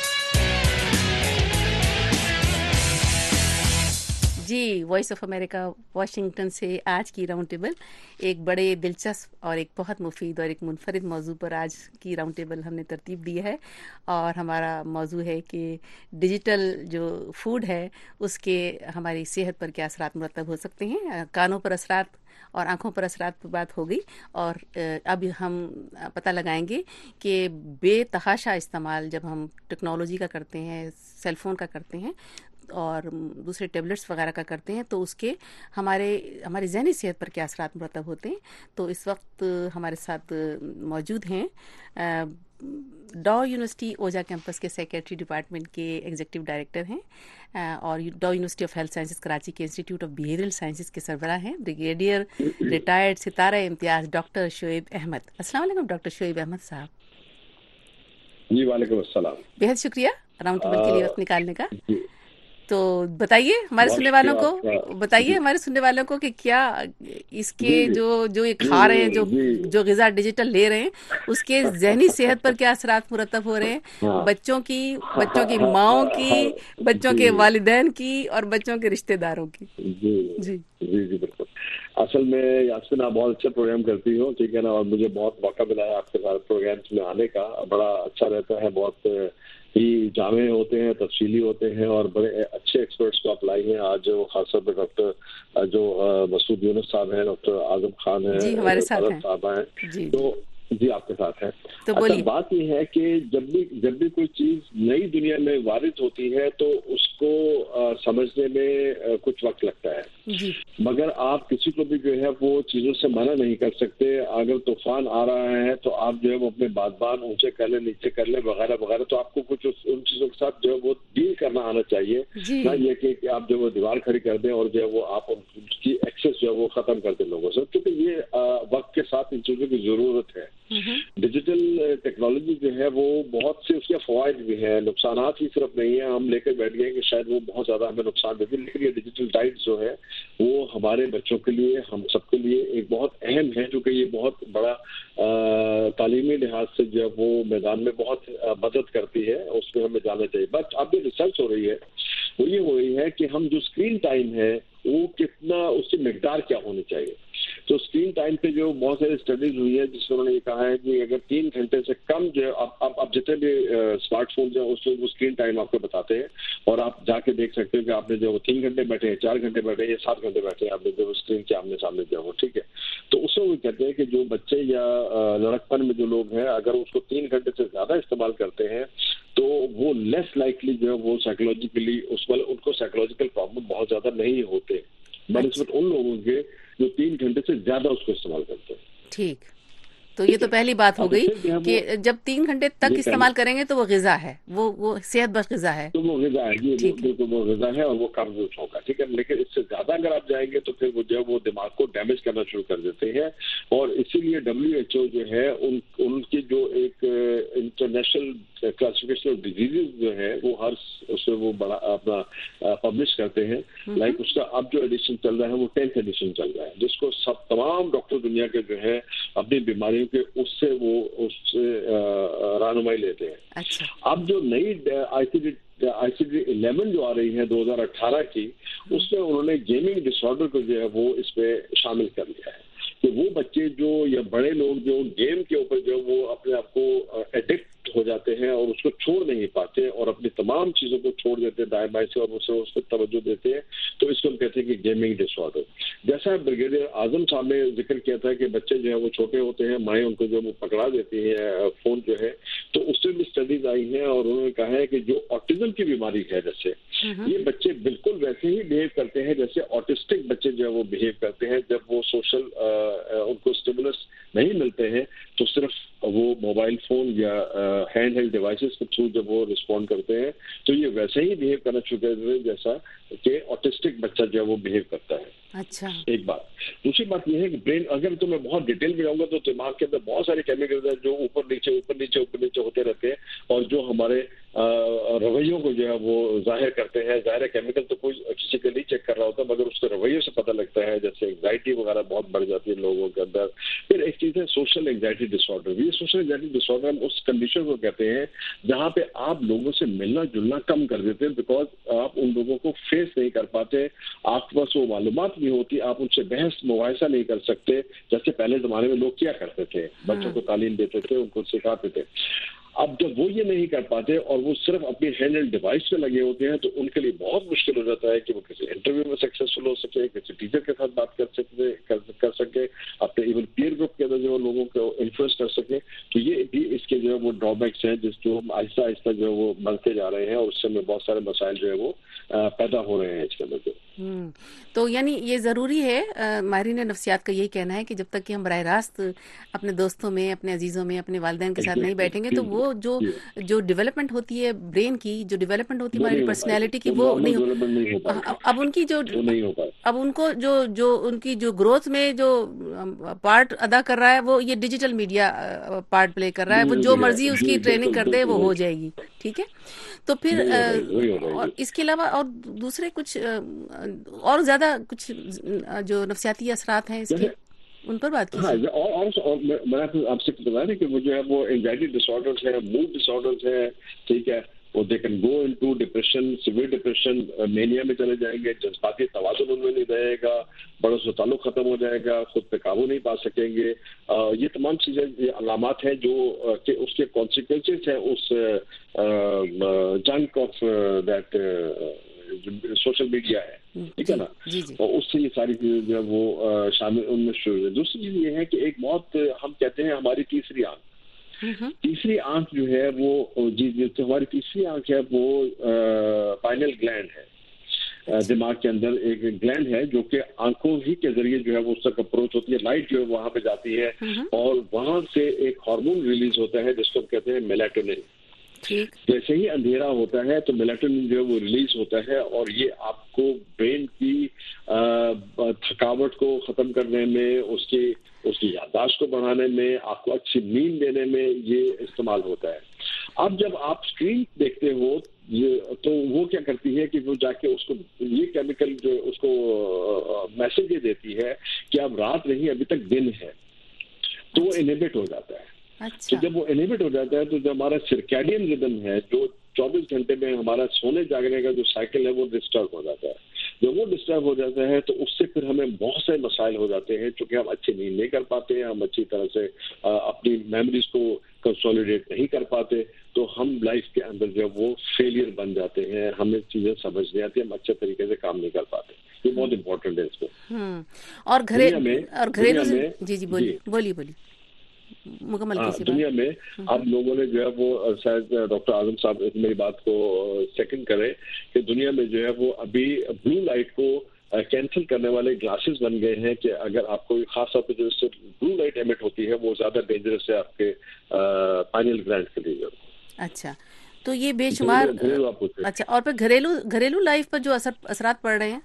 جی وائس آف امریکہ واشنگٹن سے آج کی راؤنڈ ٹیبل ایک بڑے دلچسپ اور ایک بہت مفید اور ایک منفرد موضوع پر آج کی راؤنڈ ٹیبل ہم نے ترتیب دی ہے, اور ہمارا موضوع ہے کہ ڈیجیٹل جو فوڈ ہے اس کے ہماری صحت پر کیا اثرات مرتب ہو سکتے ہیں. کانوں پر اثرات اور آنکھوں پر اثرات پر بات ہو گئی, اور اب ہم پتہ لگائیں گے کہ بے تحاشا استعمال جب ہم ٹیکنالوجی کا کرتے ہیں, سیل فون کا کرتے ہیں اور دوسرے ٹیبلٹس وغیرہ کا کرتے ہیں, تو اس کے ہمارے ہماری ذہنی صحت پر کیا اثرات مرتب ہوتے ہیں. تو اس وقت ہمارے ساتھ موجود ہیں ڈاؤ یونیورسٹی اوجا کیمپس کے سیکریٹری ڈپارٹمنٹ کے ایگزیکٹو ڈائریکٹر ہیں, اور Dow university of health sciences Karachi کے انسٹیٹیوٹ آف بیہیویئرل سائنسز کے سربراہ ہیں, بریگیڈیئر ریٹائرڈ ستارہ امتیاز ڈاکٹر شعیب احمد. السلام علیکم ڈاکٹر شعیب احمد صاحب. جی وعلیکم السلام. بہت شکریہ راؤنڈ ٹیبل کے لیے وقت نکالنے کا. تو بتائیے ہمارے سننے والوں کو بتائیے ہمارے سننے والوں کو کہ کیا اس کے جو جو یہ کھا رہے ہیں, جو جو غذا ڈیجیٹل لے رہے ہیں, اس کے ذہنی صحت پر کیا اثرات مرتب ہو رہے ہیں, بچوں کی بچوں کی ماؤں کی, بچوں کے والدین کی, اور بچوں کے رشتہ داروں کی. جی جی جی جی بالکل. اصل میں یاسمین آپ بہت اچھا پروگرام کرتی ہو, ٹھیک ہے نا, اور مجھے بہت موقع ملا ہے آپ کے ساتھ پروگرامس میں آنے کا, بڑا اچھا رہتا ہے. بہت ہی جامع ہوتے ہیں, تفصیلی ہوتے ہیں, اور بڑے اچھے ایکسپرٹس کو اپلائی ہیں. آج جو خاص طور پہ ڈاکٹر جو مسعود یونس صاحب ہیں, ڈاکٹر اعظم خان ہیں, جی ہمارے ساتھ ہیں, صاحب ہیں, جی تو جی آپ کے ساتھ ہے. تو اچھا بات یہ ہے کہ جب بھی جب بھی کوئی چیز نئی دنیا میں وارد ہوتی ہے تو اس کو سمجھنے میں کچھ وقت لگتا ہے, جی مگر آپ کسی کو بھی جو ہے وہ چیزوں سے منع نہیں کر سکتے. اگر طوفان آ رہا ہے تو آپ جو ہے وہ اپنے بادبان اونچے کر لیں, نیچے کر لیں, وغیرہ وغیرہ, تو آپ کو کچھ ان چیزوں کے ساتھ جو ہے وہ ڈیل کرنا آنا چاہیے, نہ یہ کہ آپ جو ہے وہ دیوار کھڑی کر دیں اور جو ہے وہ آپ اس کی ایکسس جو ہے وہ ختم کر دیں لوگوں سے, کیونکہ یہ وقت کے ساتھ ان چیزوں کی ضرورت ہے. ڈیجیٹل ٹیکنالوجی جو ہے وہ بہت سے اس کے فوائد بھی ہیں, نقصانات ہی صرف نہیں ہیں. ہم لے کے بیٹھ گئے کہ شاید وہ بہت زیادہ ہمیں نقصان دیتی ہے, لیکن یہ ڈیجیٹل ڈائٹ جو ہے وہ ہمارے بچوں کے لیے, ہم سب کے لیے ایک بہت اہم ہے, کیونکہ یہ بہت بڑا تعلیمی لحاظ سے جو ہے وہ میدان میں بہت مدد کرتی ہے, اس میں ہمیں جانا چاہیے. بٹ اب جو ریسرچ ہو رہی ہے وہ یہ ہو رہی ہے کہ ہم جو اسکرین ٹائم ہے وہ کتنا, اس کی مقدار کیا ہونی چاہیے. تو اسکرین ٹائم پہ جو بہت ساری اسٹڈیز ہوئی ہے جس میں انہوں نے یہ کہا ہے کہ اگر تین گھنٹے سے کم جو ہے, اب اب جتنے بھی اسمارٹ فون جو ہے اس میں وہ اسکرین ٹائم آپ کو بتاتے ہیں, اور آپ جا کے دیکھ سکتے ہیں کہ آپ نے جو تین گھنٹے بیٹھے ہیں, چار گھنٹے بیٹھے ہیں یا سات گھنٹے بیٹھے ہیں, آپ نے جو اسکرین کے آمنے سامنے جو ہے وہ ٹھیک ہے. تو اس میں وہ کہتے ہیں کہ جو بچے یا لڑکپن میں جو لوگ ہیں اگر اس کو تین گھنٹے سے زیادہ استعمال کرتے ہیں تو وہ لیس لائکلی جو ہے وہ سائیکولوجیکلی اس والے ان کو سائیکولوجیکل پرابلم بہت زیادہ نہیں ہوتے بنسبت ان لوگوں کے جو تین گھنٹے سے زیادہ اس کو استعمال کرتے ہیں. ٹھیک, تو یہ تو پہلی بات ہو گئی کہ جب تین گھنٹے تک استعمال کریں گے تو وہ غذا ہے, وہ وہ صحت بخش غذا ہے, تو وہ غذا ہے جی, بالکل وہ غذا ہے اور وہ کم یوز ہوگا, ٹھیک ہے. لیکن اس سے زیادہ اگر آپ جائیں گے تو پھر وہ جو ہے وہ دماغ کو ڈیمیج کرنا شروع کر دیتے ہیں, اور اسی لیے ڈبلیو ایچ او جو ہے ان ان کی جو ایک انٹرنیشنل کلاسیفیکیشن آف ڈیزیزز جو ہے وہ ہر اس میں وہ بڑا اپنا پبلش کرتے ہیں. لائک اس کا اب جو ایڈیشن چل رہا ہے وہ ٹینتھ ایڈیشن چل رہا ہے, جس کو سب تمام ڈاکٹر دنیا کے جو ہے اپنی بیماریوں کے اس سے وہ اس سے رہنمائی لیتے ہیں. اچھا, اب جو نئی I C D I C D eleven جو آ رہی ہے دو ہزار اٹھارہ کی, اس میں انہوں نے گیمنگ ڈس آرڈر کو جو ہے وہ اس پہ شامل کر لیا ہے کہ وہ بچے جو یا بڑے لوگ جو گیم کے اوپر جو وہ اپنے آپ کو ایڈکٹ ہو جاتے ہیں اور اس کو چھوڑ نہیں پاتے اور اپنی تمام چیزوں کو چھوڑ دیتے ہیں دائیں بائیں سے, اور اسے اس پہ توجہ دیتے ہیں, تو اس کو ہم کہتے ہیں کہ گیمنگ ڈس آرڈر. جیسا بریگیڈیئر اعظم صاحب نے ذکر کیا تھا کہ بچے جو ہے وہ چھوٹے ہوتے ہیں, مائیں ان کو جو وہ پکڑا دیتی ہیں فون جو ہے, تو اس سے بھی اسٹڈیز آئی ہیں اور انہوں نے کہا ہے کہ جو آٹزم کی بیماری ہے جیسے یہ بچے بالکل ویسے ہی بہیو کرتے ہیں جیسے آٹسٹک بچے جو ہے وہ بہیو کرتے ہیں. جب وہ سوشل ان کو اسٹیمولس نہیں ملتے ہیں تو صرف وہ موبائل فون یا ہینڈ ہیلڈ ڈیوائسز کے تھرو جب وہ رسپونڈ کرتے ہیں تو یہ ویسے ہی بہیو کرنا شروع کر دیتے ہیں جیسا کہ آٹسٹک بچہ جو ہے وہ بہیو کرتا ہے. اچھا, ایک بات. دوسری بات یہ ہے کہ برین, اگر تو میں بہت ڈیٹیل میں جاؤں گا تو دماغ کے اندر بہت سارے کیمیکلز ہیں جو اوپر نیچے اوپر نیچے اوپر نیچے ہوتے رہتے ہیں اور جو ہمارے رویوں کو جو ہے وہ ظاہر کرتے ہیں. ظاہر کیمیکل تو کوئی کسی کا نہیں چیک کر رہا ہوتا مگر اس کے رویے سے پتہ لگتا ہے, جیسے انگزائٹی وغیرہ بہت بڑھ جاتی ہے لوگوں کے اندر. پھر ایک چیز ہے سوشل انگزائٹی ڈس آرڈر. یہ سوشل انگزائٹی ڈس آرڈر ہم اس کنڈیشن کو کہتے ہیں جہاں پہ آپ لوگوں سے ملنا جلنا کم کر دیتے ہیں بیکاز آپ ان لوگوں کو فیس نہیں کر پاتے, آپ کے پاس وہ معلومات نہیں ہوتی, آپ ان سے بحث مباحثہ نہیں کر سکتے جیسے پہلے زمانے میں لوگ کیا کرتے تھے, بچوں کو تعلیم دیتے تھے, ان کو سکھاتے تھے. اب جب وہ یہ نہیں کر پاتے اور وہ صرف اپنی ہینڈ ہیلڈ ڈیوائس پہ لگے ہوتے ہیں تو ان کے لیے بہت مشکل ہو جاتا ہے کہ وہ کسی انٹرویو میں سکسیسفل ہو سکے, کسی ٹیچر کے ساتھ بات کر سکتے کر سکے, اپنے ایون پیئر گروپ کے اندر جو لوگوں کو انفلوئنس کر سکے. تو یہ بھی اس کے جو ہے وہ ڈرا بیکس ہیں جس جو ہم آہستہ آہستہ جو ہے وہ بڑھتے جا رہے ہیں اور اس سے میں بہت سارے مسائل جو ہے وہ پیدا ہو رہے ہیں اس کے اندر. تو یعنی یہ ضروری ہے, ماہرین نفسیات کا یہی کہنا ہے کہ جب تک کہ ہم براہ راست اپنے دوستوں میں, اپنے عزیزوں میں, اپنے والدین کے ساتھ نہیں بیٹھیں گے تو وہ جو جو ڈیولپمنٹ ہوتی ہے برین کی, جو ڈیولپمنٹ ہوتی ہے ہماری پرسنالٹی کی, وہ نہیں ہو. اب ان کی جو اب ان کو جو جو ان کی جو گروتھ میں جو پارٹ ادا کر رہا ہے وہ یہ ڈیجیٹل میڈیا پارٹ پلے کر رہا ہے. وہ جو مرضی اس کی ٹریننگ کر دے وہ ہو جائے گی, ٹھیک ہے. تو پھر اور اس کے علاوہ اور دوسرے کچھ اور زیادہ کچھ جو نفسیاتی اثرات ہیں اس کے, ان پر بات کیجیے. اور میں آپ سے بتا رہا کہ وہ جو ہے وہ اینگزائٹی ڈس آرڈرز ہیں, موڈ ڈس آرڈرز ہیں, ٹھیک ہے. وہ they can go into depression, severe depression, mania میں چلے جائیں گے, جذباتی توازن ان میں نہیں رہے گا, بڑوں سے تعلق ختم ہو جائے گا, خود پہ قابو نہیں پا سکیں گے. یہ تمام چیزیں یہ علامات ہیں جو کہ اس کے کانسیکوینسز ہیں اس junk of that social media ہے, ٹھیک ہے نا. اور اس سے یہ ساری چیزیں جو ہے وہ شامل ان میں شروع ہے. دوسری چیز یہ ہے کہ ایک بہت ہم کہتے ہیں ہماری تیسری آنکھ, تیسری آنکھ جو ہے وہ جی جو ہماری تیسری آنکھ ہے وہ پائنل گلینڈ ہے. دماغ کے اندر ایک گلینڈ ہے جو کہ آنکھوں ہی کے ذریعے جو ہے وہ اس تک اپروچ ہوتی ہے, لائٹ جو ہے وہاں پہ جاتی ہے اور وہاں سے ایک ہارمون ریلیز ہوتا ہے جس کو ہم کہتے ہیں میلاٹونن. جیسے ہی اندھیرا ہوتا ہے تو میلاٹونن جو ہے وہ ریلیز ہوتا ہے اور یہ آپ کو برین کی تھکاوٹ کو ختم کرنے میں، اس کی اس کی یادداشت کو بڑھانے میں، آپ کو اچھی نیند دینے میں یہ استعمال ہوتا ہے. اب جب آپ اسکرین دیکھتے ہو تو وہ کیا کرتی ہے کہ وہ جا کے اس کو یہ کیمیکل جو اس کو میسج یہ دیتی ہے کہ اب رات نہیں، ابھی تک دن ہے، تو وہ انہیبٹ ہو جاتا ہے. تو جب وہ انہیبٹ ہو جاتا ہے تو جو ہمارا سرکیڈین ریدم ہے، جو چوبیس گھنٹے میں ہمارا سونے جاگنے کا جو سائیکل ہے وہ ڈسٹرب ہو جاتا ہے. جب وہ ڈسٹرب ہو جاتا ہے تو اس سے پھر ہمیں بہت سے مسائل ہو جاتے ہیں، چونکہ ہم اچھی نیند نہیں کر پاتے ہیں، ہم اچھی طرح سے اپنی میموریز کو کنسولیڈیٹ نہیں کر پاتے، تو ہم لائف کے اندر جو وہ فیلئر بن جاتے ہیں، ہمیں چیزیں سمجھ نہیں آتی، ہم اچھے طریقے سے کام نہیں کر پاتے. یہ بہت امپورٹنٹ ہے اس کو. اور گھریلو جی جی بولیے بولیے بولیے مکمل کیسے دنیا میں اب لوگوں نے جو ہے وہ شاید ڈاکٹر اعظم صاحب میری بات کو سیکنڈ کرے کہ دنیا میں جو ہے وہ ابھی بلو لائٹ کو کینسل کرنے والے گلاسز بن گئے ہیں کہ اگر آپ کو خاص طور پہ جو اس سے بلو لائٹ ایمٹ ہوتی ہے وہ زیادہ ڈینجرس ہے آپ کے پائنل گلینڈ کے لیے. اچھا، تو یہ بے شمار اچھا. اور پھر گھریلو گھریلو لائف پر جو اثر اثرات پڑ رہے ہیں،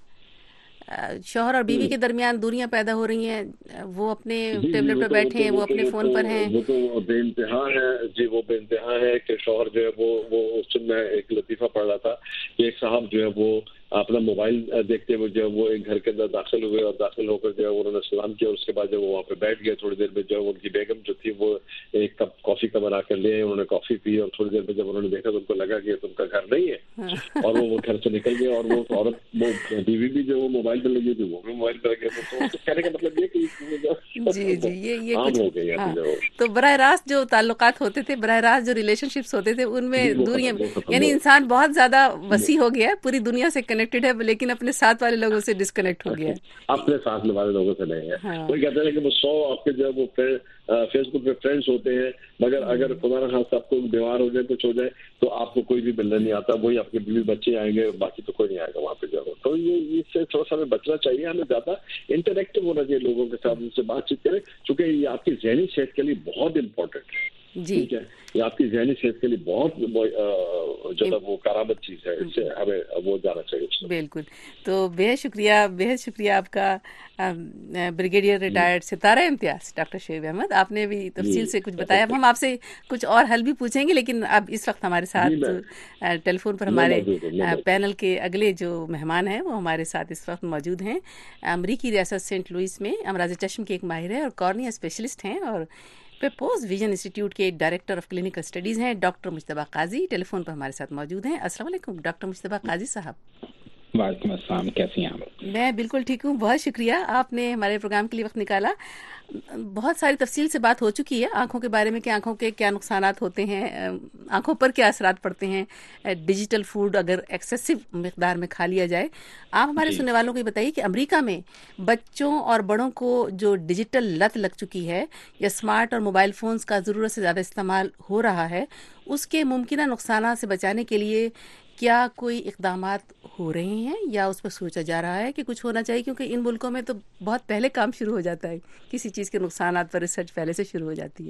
شوہر اور بیوی کے درمیان دوریاں پیدا ہو رہی ہیں، وہ اپنے ٹیبلٹ پہ بیٹھے ہیں، وہ اپنے فون پر ہیں. وہ تو بے انتہا ہے جی، وہ بے انتہا ہے کہ شوہر جو ہے وہ وہ اس دن میں ایک لطیفہ پڑھ رہا تھا کہ ایک صاحب جو ہے وہ اپنا موبائل دیکھتے ہوئے جو ہے وہ ایک گھر کے اندر داخل ہوئے اور داخل ہو کر جو ہے انہوں نے سلام کیا، اس کے بعد جب وہ وہاں پہ بیٹھ گئے تھوڑی دیر میں جو ہے ان کی بیگم جو تھی وہ ایک کپ کافی کا بنا کر لے آئے، انہوں نے کافی پی اور تھوڑی دیر میں جب انہوں نے دیکھا تو ان کو لگا کہ ان کا گھر نہیں ہے اور وہ گھر سے نکل گئے اور وہ عورت وہ بیوی بھی جو وہ موبائل پہ لگی تھی وہ بھی موبائل پہ لگے تھے. تو کہنے کا مطلب یہ کہ جی جی یہ یہ کچھ ہو گئی. تو براہ راست جو تعلقات ہوتے تھے، براہ راست جو ریلیشن شپس ہوتے تھے، ان میں دوریاں، یعنی انسان بہت زیادہ وسیع ہو گیا ہے، پوری دنیا سے کنیکٹڈ ہے لیکن اپنے ساتھ والے لوگوں سے ڈسکنیکٹ ہو گیا ہے، اپنے ساتھ والے لوگوں سے نہیں ہے. کوئی کہتے ہیں کہ وہ سو آپ کے جو ہے وہ فیس بک پہ فرینڈس ہوتے ہیں، مگر اگر خدا نہ خواستہ آپ کو بیمار ہو جائے کچھ ہو جائے تو آپ کو کوئی بھی ملنے نہیں آتا، وہی آپ کے بیوی بچے آئیں گے، باقی تو کوئی نہیں آئے گا وہاں پہ جو ہے. تو یہ اس سے تھوڑا سا ہمیں بچنا چاہیے، ہمیں زیادہ انٹریکٹیو ہونا چاہیے لوگوں کے ساتھ، ان سے بات چیت کریں، چونکہ یہ آپ کی ذہنی صحت کے لیے بہت امپورٹنٹ ہے. ٹھیک ہے، یہ آپ کی ذہنی صحت کے لیے بہت جو ہے وہ کارآمد چیز ہے، اس سے ہمیں وہ جانا چاہیے. بالکل. تو بہت شکریہ بہت شکریہ آپ کا بریگیڈیئر ریٹائرڈ ستارہ امتیاز ڈاکٹر شعیب احمد. آپ نے بھی تفصیل سے کچھ بتایا. اب ہم آپ سے کچھ اور حل بھی پوچھیں گے، لیکن اب اس وقت ہمارے ساتھ ٹیلی فون پر ہمارے پینل کے اگلے جو مہمان ہیں وہ ہمارے ساتھ اس وقت موجود ہیں. امریکی ریاست سینٹ لوئس میں امراض چشم کے ایک ماہر ہے اور کارنیا اسپیشلسٹ ہیں اور پیپوز ویژن انسٹیٹیوٹ کے ڈائریکٹر آف کلینکل اسٹڈیز ہیں، ڈاکٹر مجتبیٰ قاضی. ٹیلی فون پر ہمارے ساتھ موجود ہیں. السلام علیکم ڈاکٹر مجتبیٰ قاضی صاحب. وعلیکم السلام، کیسی ہیں آپ؟ میں بالکل ٹھیک ہوں، بہت شکریہ آپ نے ہمارے پروگرام کے لیے وقت نکالا. بہت ساری تفصیل سے بات ہو چکی ہے آنکھوں کے بارے میں کہ آنکھوں کے کیا نقصانات ہوتے ہیں، آنکھوں پر کیا اثرات پڑتے ہیں ڈیجیٹل فوڈ اگر ایکسیسو مقدار میں کھا لیا جائے. آپ ہمارے سننے والوں کو یہ بتائیے کہ امریکہ میں بچوں اور بڑوں کو جو ڈیجیٹل لت لگ چکی ہے یا اسمارٹ اور موبائل فونز کا ضرورت سے زیادہ استعمال ہو رہا ہے، اس کے ممکنہ نقصانات سے بچانے کے لیے کیا کوئی اقدامات ہو رہے ہیں یا اس پر سوچا جا رہا ہے کہ کچھ ہونا چاہیے؟ کیونکہ ان ملکوں میں تو بہت پہلے کام شروع ہو جاتا ہے، کسی چیز کے نقصانات پر ریسرچ پہلے سے شروع ہو جاتی ہے.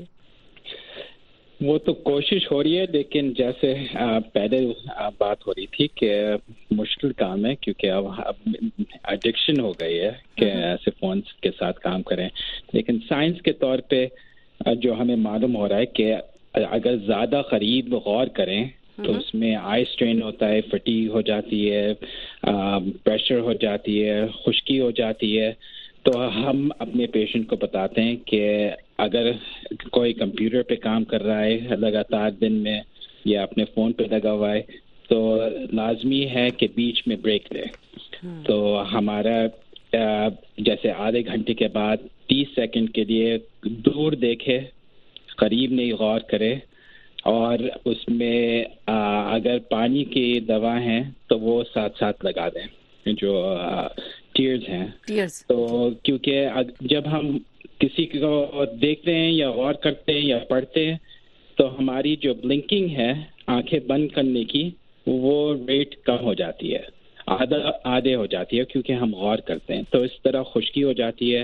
وہ تو کوشش ہو رہی ہے، لیکن جیسے پہلے بات ہو رہی تھی کہ مشکل کام ہے کیونکہ اب ایڈکشن ہو گئی ہے کہ ایسے فونز کے ساتھ کام کریں. لیکن سائنس کے طور پہ جو ہمیں معلوم ہو رہا ہے کہ اگر زیادہ قریب غور کریں تو اس میں آئی اسٹرین ہوتا ہے، فٹیگ ہو جاتی ہے، پریشر ہو جاتی ہے، خشکی ہو جاتی ہے. تو ہم اپنے پیشنٹ کو بتاتے ہیں کہ اگر کوئی کمپیوٹر پہ کام کر رہا ہے لگاتار دن میں یا اپنے فون پہ لگا ہوا ہے تو لازمی ہے کہ بیچ میں بریک لے. تو ہمارا جیسے آدھے گھنٹے کے بعد تیس سیکنڈ کے لیے دور دیکھے، قریب نہیں غور کرے، اور اس میں اگر پانی کی دوا ہیں تو وہ ساتھ ساتھ لگا دیں جو ٹیئرز ہیں. تو کیونکہ جب ہم کسی کو دیکھتے ہیں یا غور کرتے ہیں یا پڑھتے ہیں تو ہماری جو بلنکنگ ہے آنکھیں بند کرنے کی وہ ریٹ کم ہو جاتی ہے، آدھا آدھے ہو جاتی ہے کیونکہ ہم غور کرتے ہیں. تو اس طرح خشکی ہو جاتی ہے،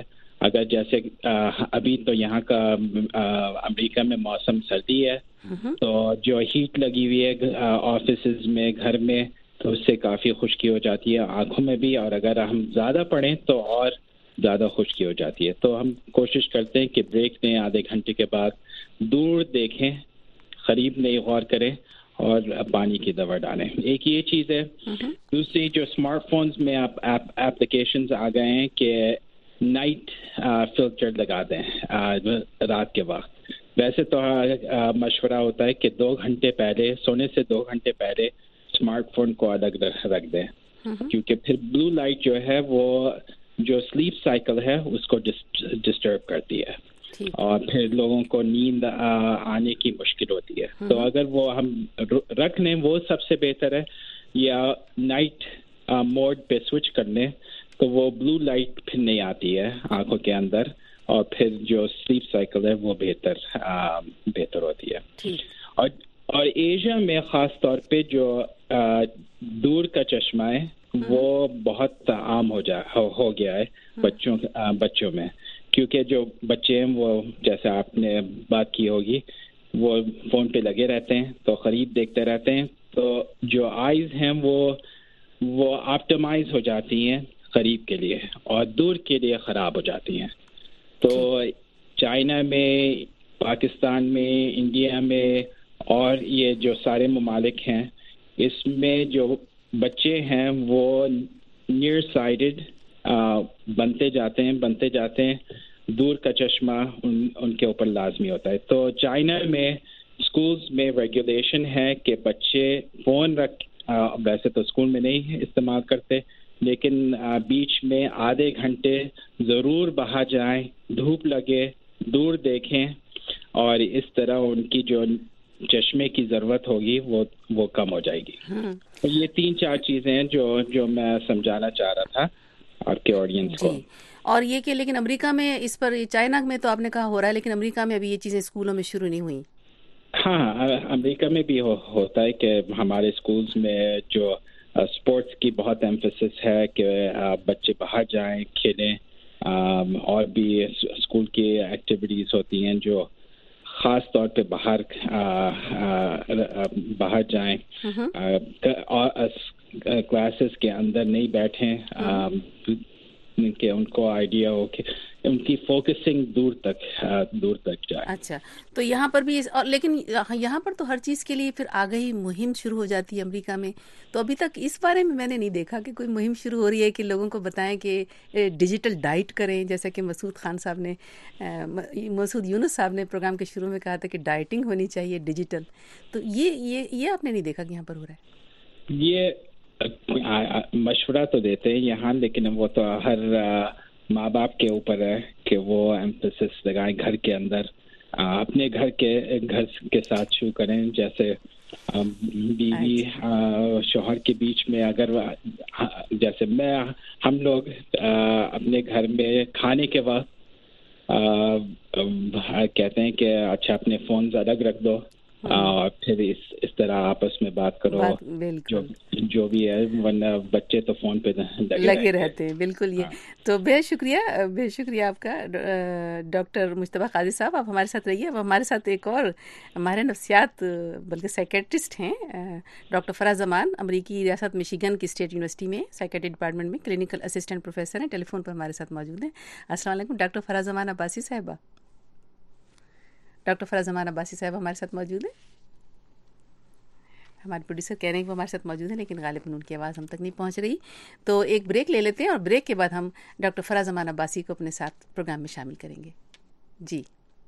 اگر جیسے ابھی تو یہاں کا امریکہ میں موسم سردی ہے تو جو ہیٹ لگی ہوئی ہے آفیسز میں گھر میں تو اس سے کافی خشکی ہو جاتی ہے آنکھوں میں بھی, اور اگر ہم زیادہ پڑھیں تو اور زیادہ خشکی ہو جاتی ہے. تو ہم کوشش کرتے ہیں کہ بریک دیں آدھے گھنٹے کے بعد, دور دیکھیں, قریب نہیں غور کریں اور پانی کی دوا ڈالیں. ایک یہ چیز ہے. دوسری جو اسمارٹ فونز میں آپ ایپلیکیشنز آ گئے ہیں کہ نائٹ فلٹر لگا دیں رات کے وقت. ویسے تو مشورہ ہوتا ہے کہ دو گھنٹے پہلے سونے سے دو گھنٹے پہلے اسمارٹ فون کو الگ رکھ دیں, کیونکہ پھر بلو لائٹ جو ہے وہ جو سلیپ سائیکل ہے اس کو ڈسٹرب کرتی ہے اور پھر لوگوں کو نیند آنے کی مشکل ہوتی ہے. تو اگر وہ ہم رکھ لیں وہ سب سے بہتر ہے, یا نائٹ موڈ پہ سوئچ کر لیں تو وہ بلو لائٹ پھر نہیں آتی ہے آنکھوں کے اندر, اور پھر جو سلیپ سائیکل ہے وہ بہتر بہتر ہوتی ہے. اور اور ایشیا میں خاص طور پہ جو دور کا چشمہ ہے وہ بہت عام ہو جا ہو گیا ہے بچوں بچوں میں, کیونکہ جو بچے ہیں وہ جیسے آپ نے بات کی ہوگی وہ فون پہ لگے رہتے ہیں تو قریب دیکھتے رہتے ہیں, تو جو آئیز ہیں وہ وہ آپٹمائز ہو جاتی ہیں قریب کے لیے اور دور کے لیے خراب ہو جاتی ہیں. تو چائنا میں, پاکستان میں, انڈیا میں اور یہ جو سارے ممالک ہیں اس میں جو بچے ہیں وہ نیئر سائڈڈ بنتے جاتے ہیں بنتے جاتے ہیں دور کا چشمہ ان ان کے اوپر لازمی ہوتا ہے. تو چائنا میں اسکولز میں ریگولیشن ہے کہ بچے فون رکھ ویسے تو اسکول میں نہیں استعمال کرتے, لیکن بیچ میں آدھے گھنٹے ضرور باہر جائیں, دھوپ لگے, دور دیکھیں, اور اس طرح ان کی جو چشمے کی ضرورت ہوگی وہ وہ کم ہو جائے گی. یہ تین چار چیزیں ہیں جو جو میں سمجھانا چاہ رہا تھا آپ کے آڈینس کو. اور یہ کہ لیکن امریکہ میں اس پر, چائنا میں تو آپ نے کہا ہو رہا ہے, لیکن امریکہ میں ابھی یہ چیزیں اسکولوں میں شروع نہیں ہوئی. ہاں, امریکہ میں بھی ہو, ہوتا ہے کہ ہمارے اسکولز میں جو اسپورٹس کی بہت ایمفیسس ہے کہ بچے باہر جائیں کھیلیں, اور بھی اسکول کی ایکٹیویٹیز ہوتی ہیں جو خاص طور پہ باہر باہر جائیں, کلاسز کے اندر نہیں بیٹھیں کہ ان کو آئیڈیا ہو کہ ان کی فوکسنگ دور تک دور تک جائے. اچھا, تو یہاں پر بھی, لیکن یہاں پر تو ہر چیز کے لیے پھر آگہی مہم شروع ہو جاتی ہے امریکہ میں. تو ابھی تک اس بارے میں میں نے نہیں دیکھا کہ کوئی مہم شروع ہو رہی ہے کہ لوگوں کو بتائیں کہ ڈیجیٹل ڈائٹ کریں, جیسا کہ مسعود خان صاحب نے مسعود یونس صاحب نے پروگرام کے شروع میں کہا تھا کہ ڈائٹنگ ہونی چاہیے ڈیجیٹل. تو یہ یہ یہ آپ نے نہیں دیکھا کہ یہاں پر ہو رہا ہے؟ یہ مشورہ تو دیتے ہیں یہاں, لیکن وہ تو ہر ماں باپ کے اوپر ہے کہ وہ ایمفیسس لگائیں گھر کے اندر, اپنے گھر کے گھر کے ساتھ شروع کریں. جیسے بیوی شوہر کے بیچ میں, اگر جیسے میں ہم لوگ اپنے گھر میں کھانے کے وقت کہتے ہیں کہ اچھا اپنے فونز الگ رکھ دو اور پھر اس اس طرح آپس میں بات کرو, جو جو بھی ہے, ورنہ بچے تو فون پہ لگے رہتے ہیں. بالکل. یہ تو بے شکریہ بے شکریہ آپ کا ڈاکٹر مجتبیٰ قادری صاحب, آپ ہمارے ساتھ رہیے. اب ہمارے ساتھ ایک اور ہمارے نفسیات بلکہ سائیکیٹرسٹ ہیں, ڈاکٹر فراز زمان, امریکی ریاست میشیگن کی اسٹیٹ یونیورسٹی میں سائیکیٹری ڈپارٹمنٹ میں کلینکل اسسٹنٹ پروفیسر ہیں. ٹیلی فون پر ہمارے ساتھ موجود ہیں. السلام علیکم ڈاکٹر فراز زمان عباسی صاحبہ. ڈاکٹر فراز زمان عباسی صاحب ہمارے ساتھ موجود ہیں. ہمارے پروڈیوسر کہہ رہے ہیں کہ وہ ہمارے ساتھ موجود ہیں, لیکن غالباً ان کی آواز ہم تک نہیں پہنچ رہی. تو ایک بریک لے لیتے ہیں اور بریک کے بعد ہم ڈاکٹر فراز زمان عباسی کو اپنے ساتھ پروگرام میں شامل کریں گے. جی,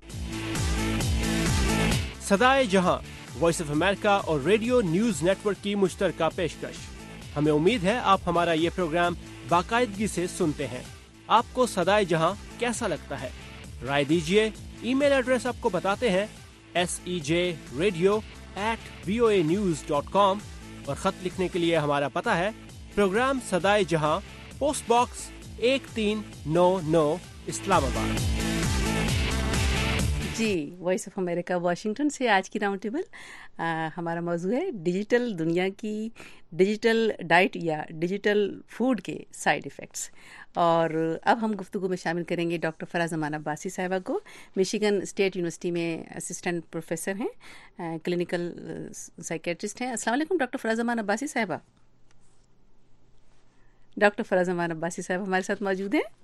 صدائے جہاں وائس آف امریکہ اور ریڈیو نیوز نیٹ ورک کی مشترکہ پیشکش. ہمیں امید ہے آپ ہمارا یہ پروگرام باقاعدگی سے سنتے ہیں. آپ کو صدائے جہاں کیسا لگتا ہے؟ رائے دیجیے. ای میل ایڈریس آپ کو بتاتے ہیں, S E J radio at V O A news dot com, اور خط لکھنے کے لیے ہمارا پتہ ہے پروگرام صدائے جہاں, پوسٹ باکس ایک تین نو نو, اسلام آباد. जी, वॉइस ऑफ अमेरिका वाशिंगटन से आज की राउंड टेबल हमारा मौजू है डिजिटल दुनिया की डिजिटल डाइट या डिजिटल फूड के साइड इफ़ेक्ट्स। और अब हम गुफ्तगू में शामिल करेंगे डॉक्टर फराज अमान अब्बासी साहिबा को। मिशिगन स्टेट यूनिवर्सिटी में असिस्टेंट प्रोफेसर हैं, क्लिनिकल साइकेट्रिस्ट हैं। अस्सलाम वालेकुम डॉक्टर फराज अमान अब्बासी साहिबा। डॉक्टर फराज अमान अब्बासी साहब हमारे साथ मौजूद हैं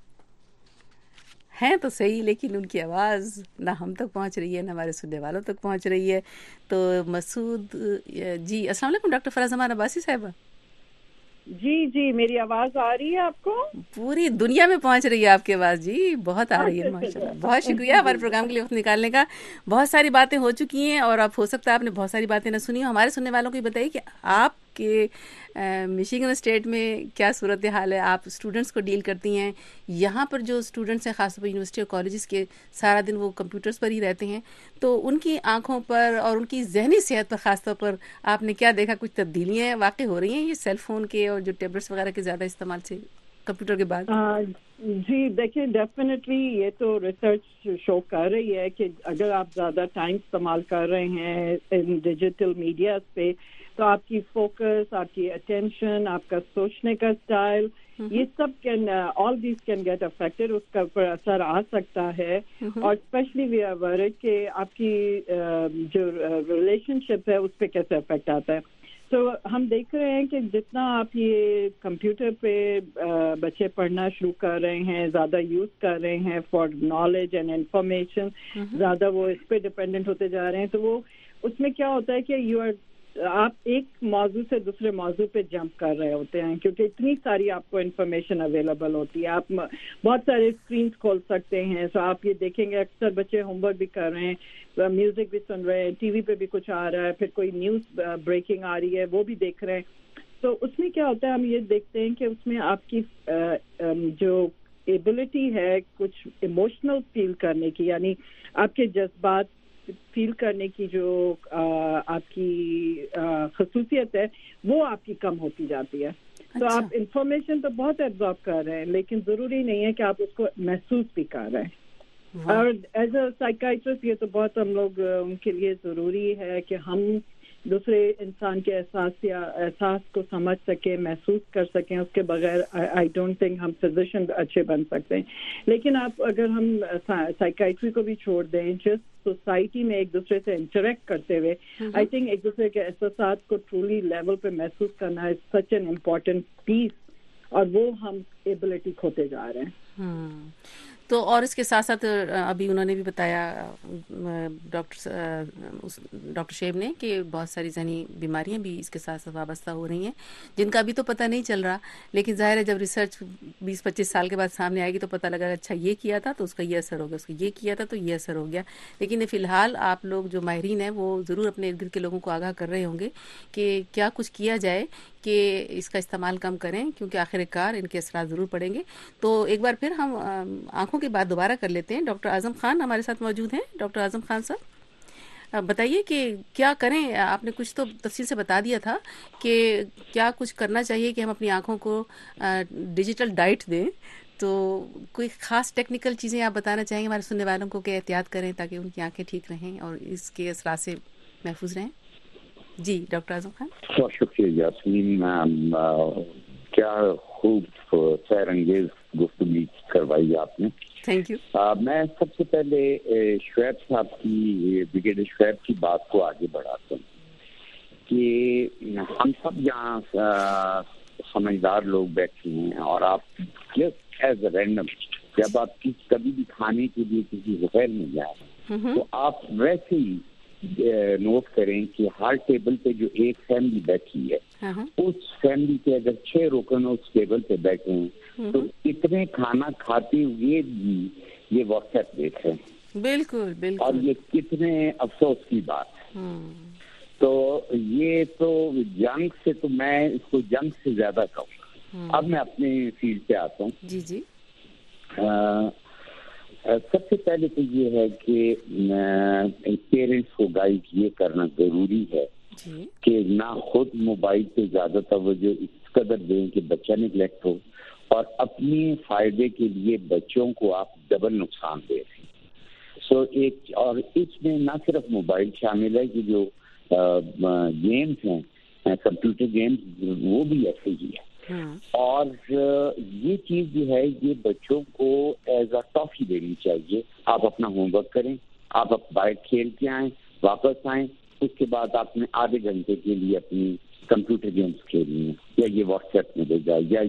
हैं तो सही, लेकिन उनकी आवाज़ ना हम तक पहुंच रही है ना हमारे सुनने वालों तक पहुंच रही है। तो मसूद जी, अस्सलाम वालेकुम डॉक्टर फराज अमान अब्बासी साहिबा। जी जी, मेरी आवाज़ आ रही है आपको? पूरी दुनिया में पहुंच रही है आपकी आवाज़ जी, बहुत आ रही है माशाल्लाह। बहुत शुक्रिया हमारे प्रोग्राम के लिए वक्त निकालने का। बहुत सारी बातें हो चुकी हैं और अब हो सकता है आपने बहुत सारी बातें ना सुनी हो। हमारे सुनने वालों को ये बताइए कि आपके मिशिगन स्टेट में क्या सूरत हाल है, आप स्टूडेंट्स को डील करती हैं। यहाँ पर जो स्टूडेंट्स हैं ख़ासतौर पर यूनिवर्सिटी और कॉलेजेस के, सारा दिन वो कंप्यूटर्स पर ही रहते हैं, तो उनकी आंखों पर और उनकी जहनी सेहत पर ख़ासतौर पर आपने क्या देखा, कुछ तब्दीलियाँ वाक़ई हो रही हैं ये सेल फ़ोन के और जो टैबलेट्स वगैरह के ज़्यादा इस्तेमाल से कंप्यूटर के बाद? आ, जी देखिए, डेफिनेटली ये तो रिसर्च शो कर रही है कि अगर आप ज़्यादा टाइम इस्तेमाल कर रहे हैं इन डिजिटल मीडिया पे तो आपकी फोकस, आपकी अटेंशन, आपका सोचने का स्टाइल, ये सब can all this can get affected, उसका ऊपर असर आ सकता है। और स्पेशली वी आर वरीड कि आपकी uh, जो रिलेशनशिप uh, है उस पर कैसे अफेक्ट आता है। तो हम देख रहे हैं कि जितना आप ये कंप्यूटर पे uh, बच्चे पढ़ना शुरू कर रहे हैं, ज़्यादा यूज़ कर रहे हैं फॉर नॉलेज एंड इंफॉर्मेशन, ज़्यादा वो इस पे डिपेंडेंट होते जा रहे हैं, तो वो उसमें क्या होता है कि यू आर आप एक मौजू से दूसरे मौजू पे जंप कर रहे होते हैं क्योंकि इतनी सारी आपको इन्फॉर्मेशन अवेलेबल होती है। आप बहुत सारे स्क्रीन्स खोल सकते हैं, तो आप ये देखेंगे अक्सर बच्चे होमवर्क भी कर रहे हैं, म्यूजिक भी सुन रहे हैं, टीवी पे भी कुछ आ रहा है, फिर कोई न्यूज़ ब्रेकिंग आ रही है वो भी देख रहे हैं। तो उसमें क्या होता है, हम ये देखते हैं कि उसमें आपकी जो एबिलिटी है कुछ इमोशनल फील करने की, यानी आपके जज्बात फील करने की जो आ, आपकी खसूसियत है वो आपकी कम होती जाती है। अच्छा। तो आप इंफॉर्मेशन तो बहुत एब्जॉर्ब कर रहे हैं लेकिन ज़रूरी नहीं है कि आप उसको महसूस भी कर रहे हैं। और एज अ साइकाइट्रिस्ट ये तो बहुत हम लोग उनके लिए ज़रूरी है कि हम दूसरे इंसान के एहसास या एहसास को समझ सकें, महसूस कर सकें। उसके बगैर आई डोंट थिंक हम फिजिशियन अच्छे बन सकते हैं। लेकिन आप अगर हम साइकाइट्री को भी छोड़ दें, जिस सोसाइटी में एक दूसरे से इंटरेक्ट करते हुए आई थिंक एक दूसरे के एहसास को ट्रूली लेवल पे महसूस करना है सच एन इम्पोर्टेंट पीस, और वो हम एबिलिटी खोते जा रहे हैं। तो और इसके साथ साथ अभी उन्होंने भी बताया डॉक्टर डॉक्टर शेब ने कि बहुत सारी जहनी बीमारियां भी इसके साथ साथ वाबस्ता हो रही हैं जिनका अभी तो पता नहीं चल रहा, लेकिन जाहिर है जब रिसर्च बीस पच्चीस साल के बाद सामने आएगी तो पता लगा अच्छा ये किया था तो उसका ये असर हो गया, उसका ये किया था तो ये असर हो गया। लेकिन फ़िलहाल आप लोग जो माहिरीन हैं वो ज़रूर अपने इर्द गिर्द के लोगों को आगाह कर रहे होंगे कि क्या कुछ किया जाए कि इसका इस्तेमाल कम करें, क्योंकि आखिरकार इनके असरात ज़रूर पड़ेंगे। तो एक बार फिर हम आंखों की बात दोबारा कर लेते हैं। डॉक्टर आज़म खान हमारे साथ मौजूद हैं। डॉक्टर आज़म खान साहब बताइए कि क्या करें। आपने कुछ तो तफसील से बता दिया था कि क्या कुछ करना चाहिए कि हम अपनी आंखों को डिजिटल डाइट दें, तो कोई ख़ास टेक्निकल चीज़ें आप बताना चाहेंगे हमारे सुनने वालों को कि एहतियात करें ताकि उनकी आंखें ठीक रहें और इसके असरात से महफूज रहें? जी डॉक्टर आज़म खान। बहुत शुक्रिया यास्मीन, क्या खूब सैरंगेज गुफ्तगू करवाई आपने, थैंक यू। मैं सबसे पहले शुएब साहब की, ब्रिगेडियर शुएब की बात को आगे बढ़ाता हूँ कि हम सब यहाँ समझदार लोग बैठे हैं और आप जस्ट एज रैंडम जब आप कभी भी खाने के लिए किसी होटल में जाए तो आप वैसे ही नोट करें कि हर टेबल पे जो एक फैमिली बैठी है उस फैमिली के अगर छह रुकन उस टेबल पे बैठे हैं तो इतने खाना खाते हुए भी ये व्हाट्सएप देख रहे हैं। बिल्कुल बिल्कुल। और ये कितने अफसोस की बात है। तो ये तो जंग से, तो मैं इसको जंग से ज्यादा कहूँगा। अब मैं अपने फील्ड पे आता हूँ। जी जी। आ, सबसे पहले तो ये है कि पेरेंट्स को गाइड ये करना जरूरी है कि ना खुद मोबाइल पे ज्यादा तवज्जो इस कदर दें कि बच्चा निगलेक्ट हो, और अपने फायदे के लिए बच्चों को आप डबल नुकसान दे रहे हैं। سو ایک اور اس میں نہ صرف موبائل شامل ہے کہ جو گیمز ہیں کمپیوٹر گیمز وہ بھی ایسے ہی ہے. اور یہ چیز جو ہے یہ بچوں کو ایز اے ٹافی دینی چاہیے. آپ اپنا ہوم ورک کریں, آپ باہر کھیل کے آئیں, واپس آئیں, اس کے بعد آپ نے آدھے گھنٹے کے لیے اپنی کمپیوٹر گیمز کھیلنی ہے, یا یہ واٹس ایپ ملے گا یا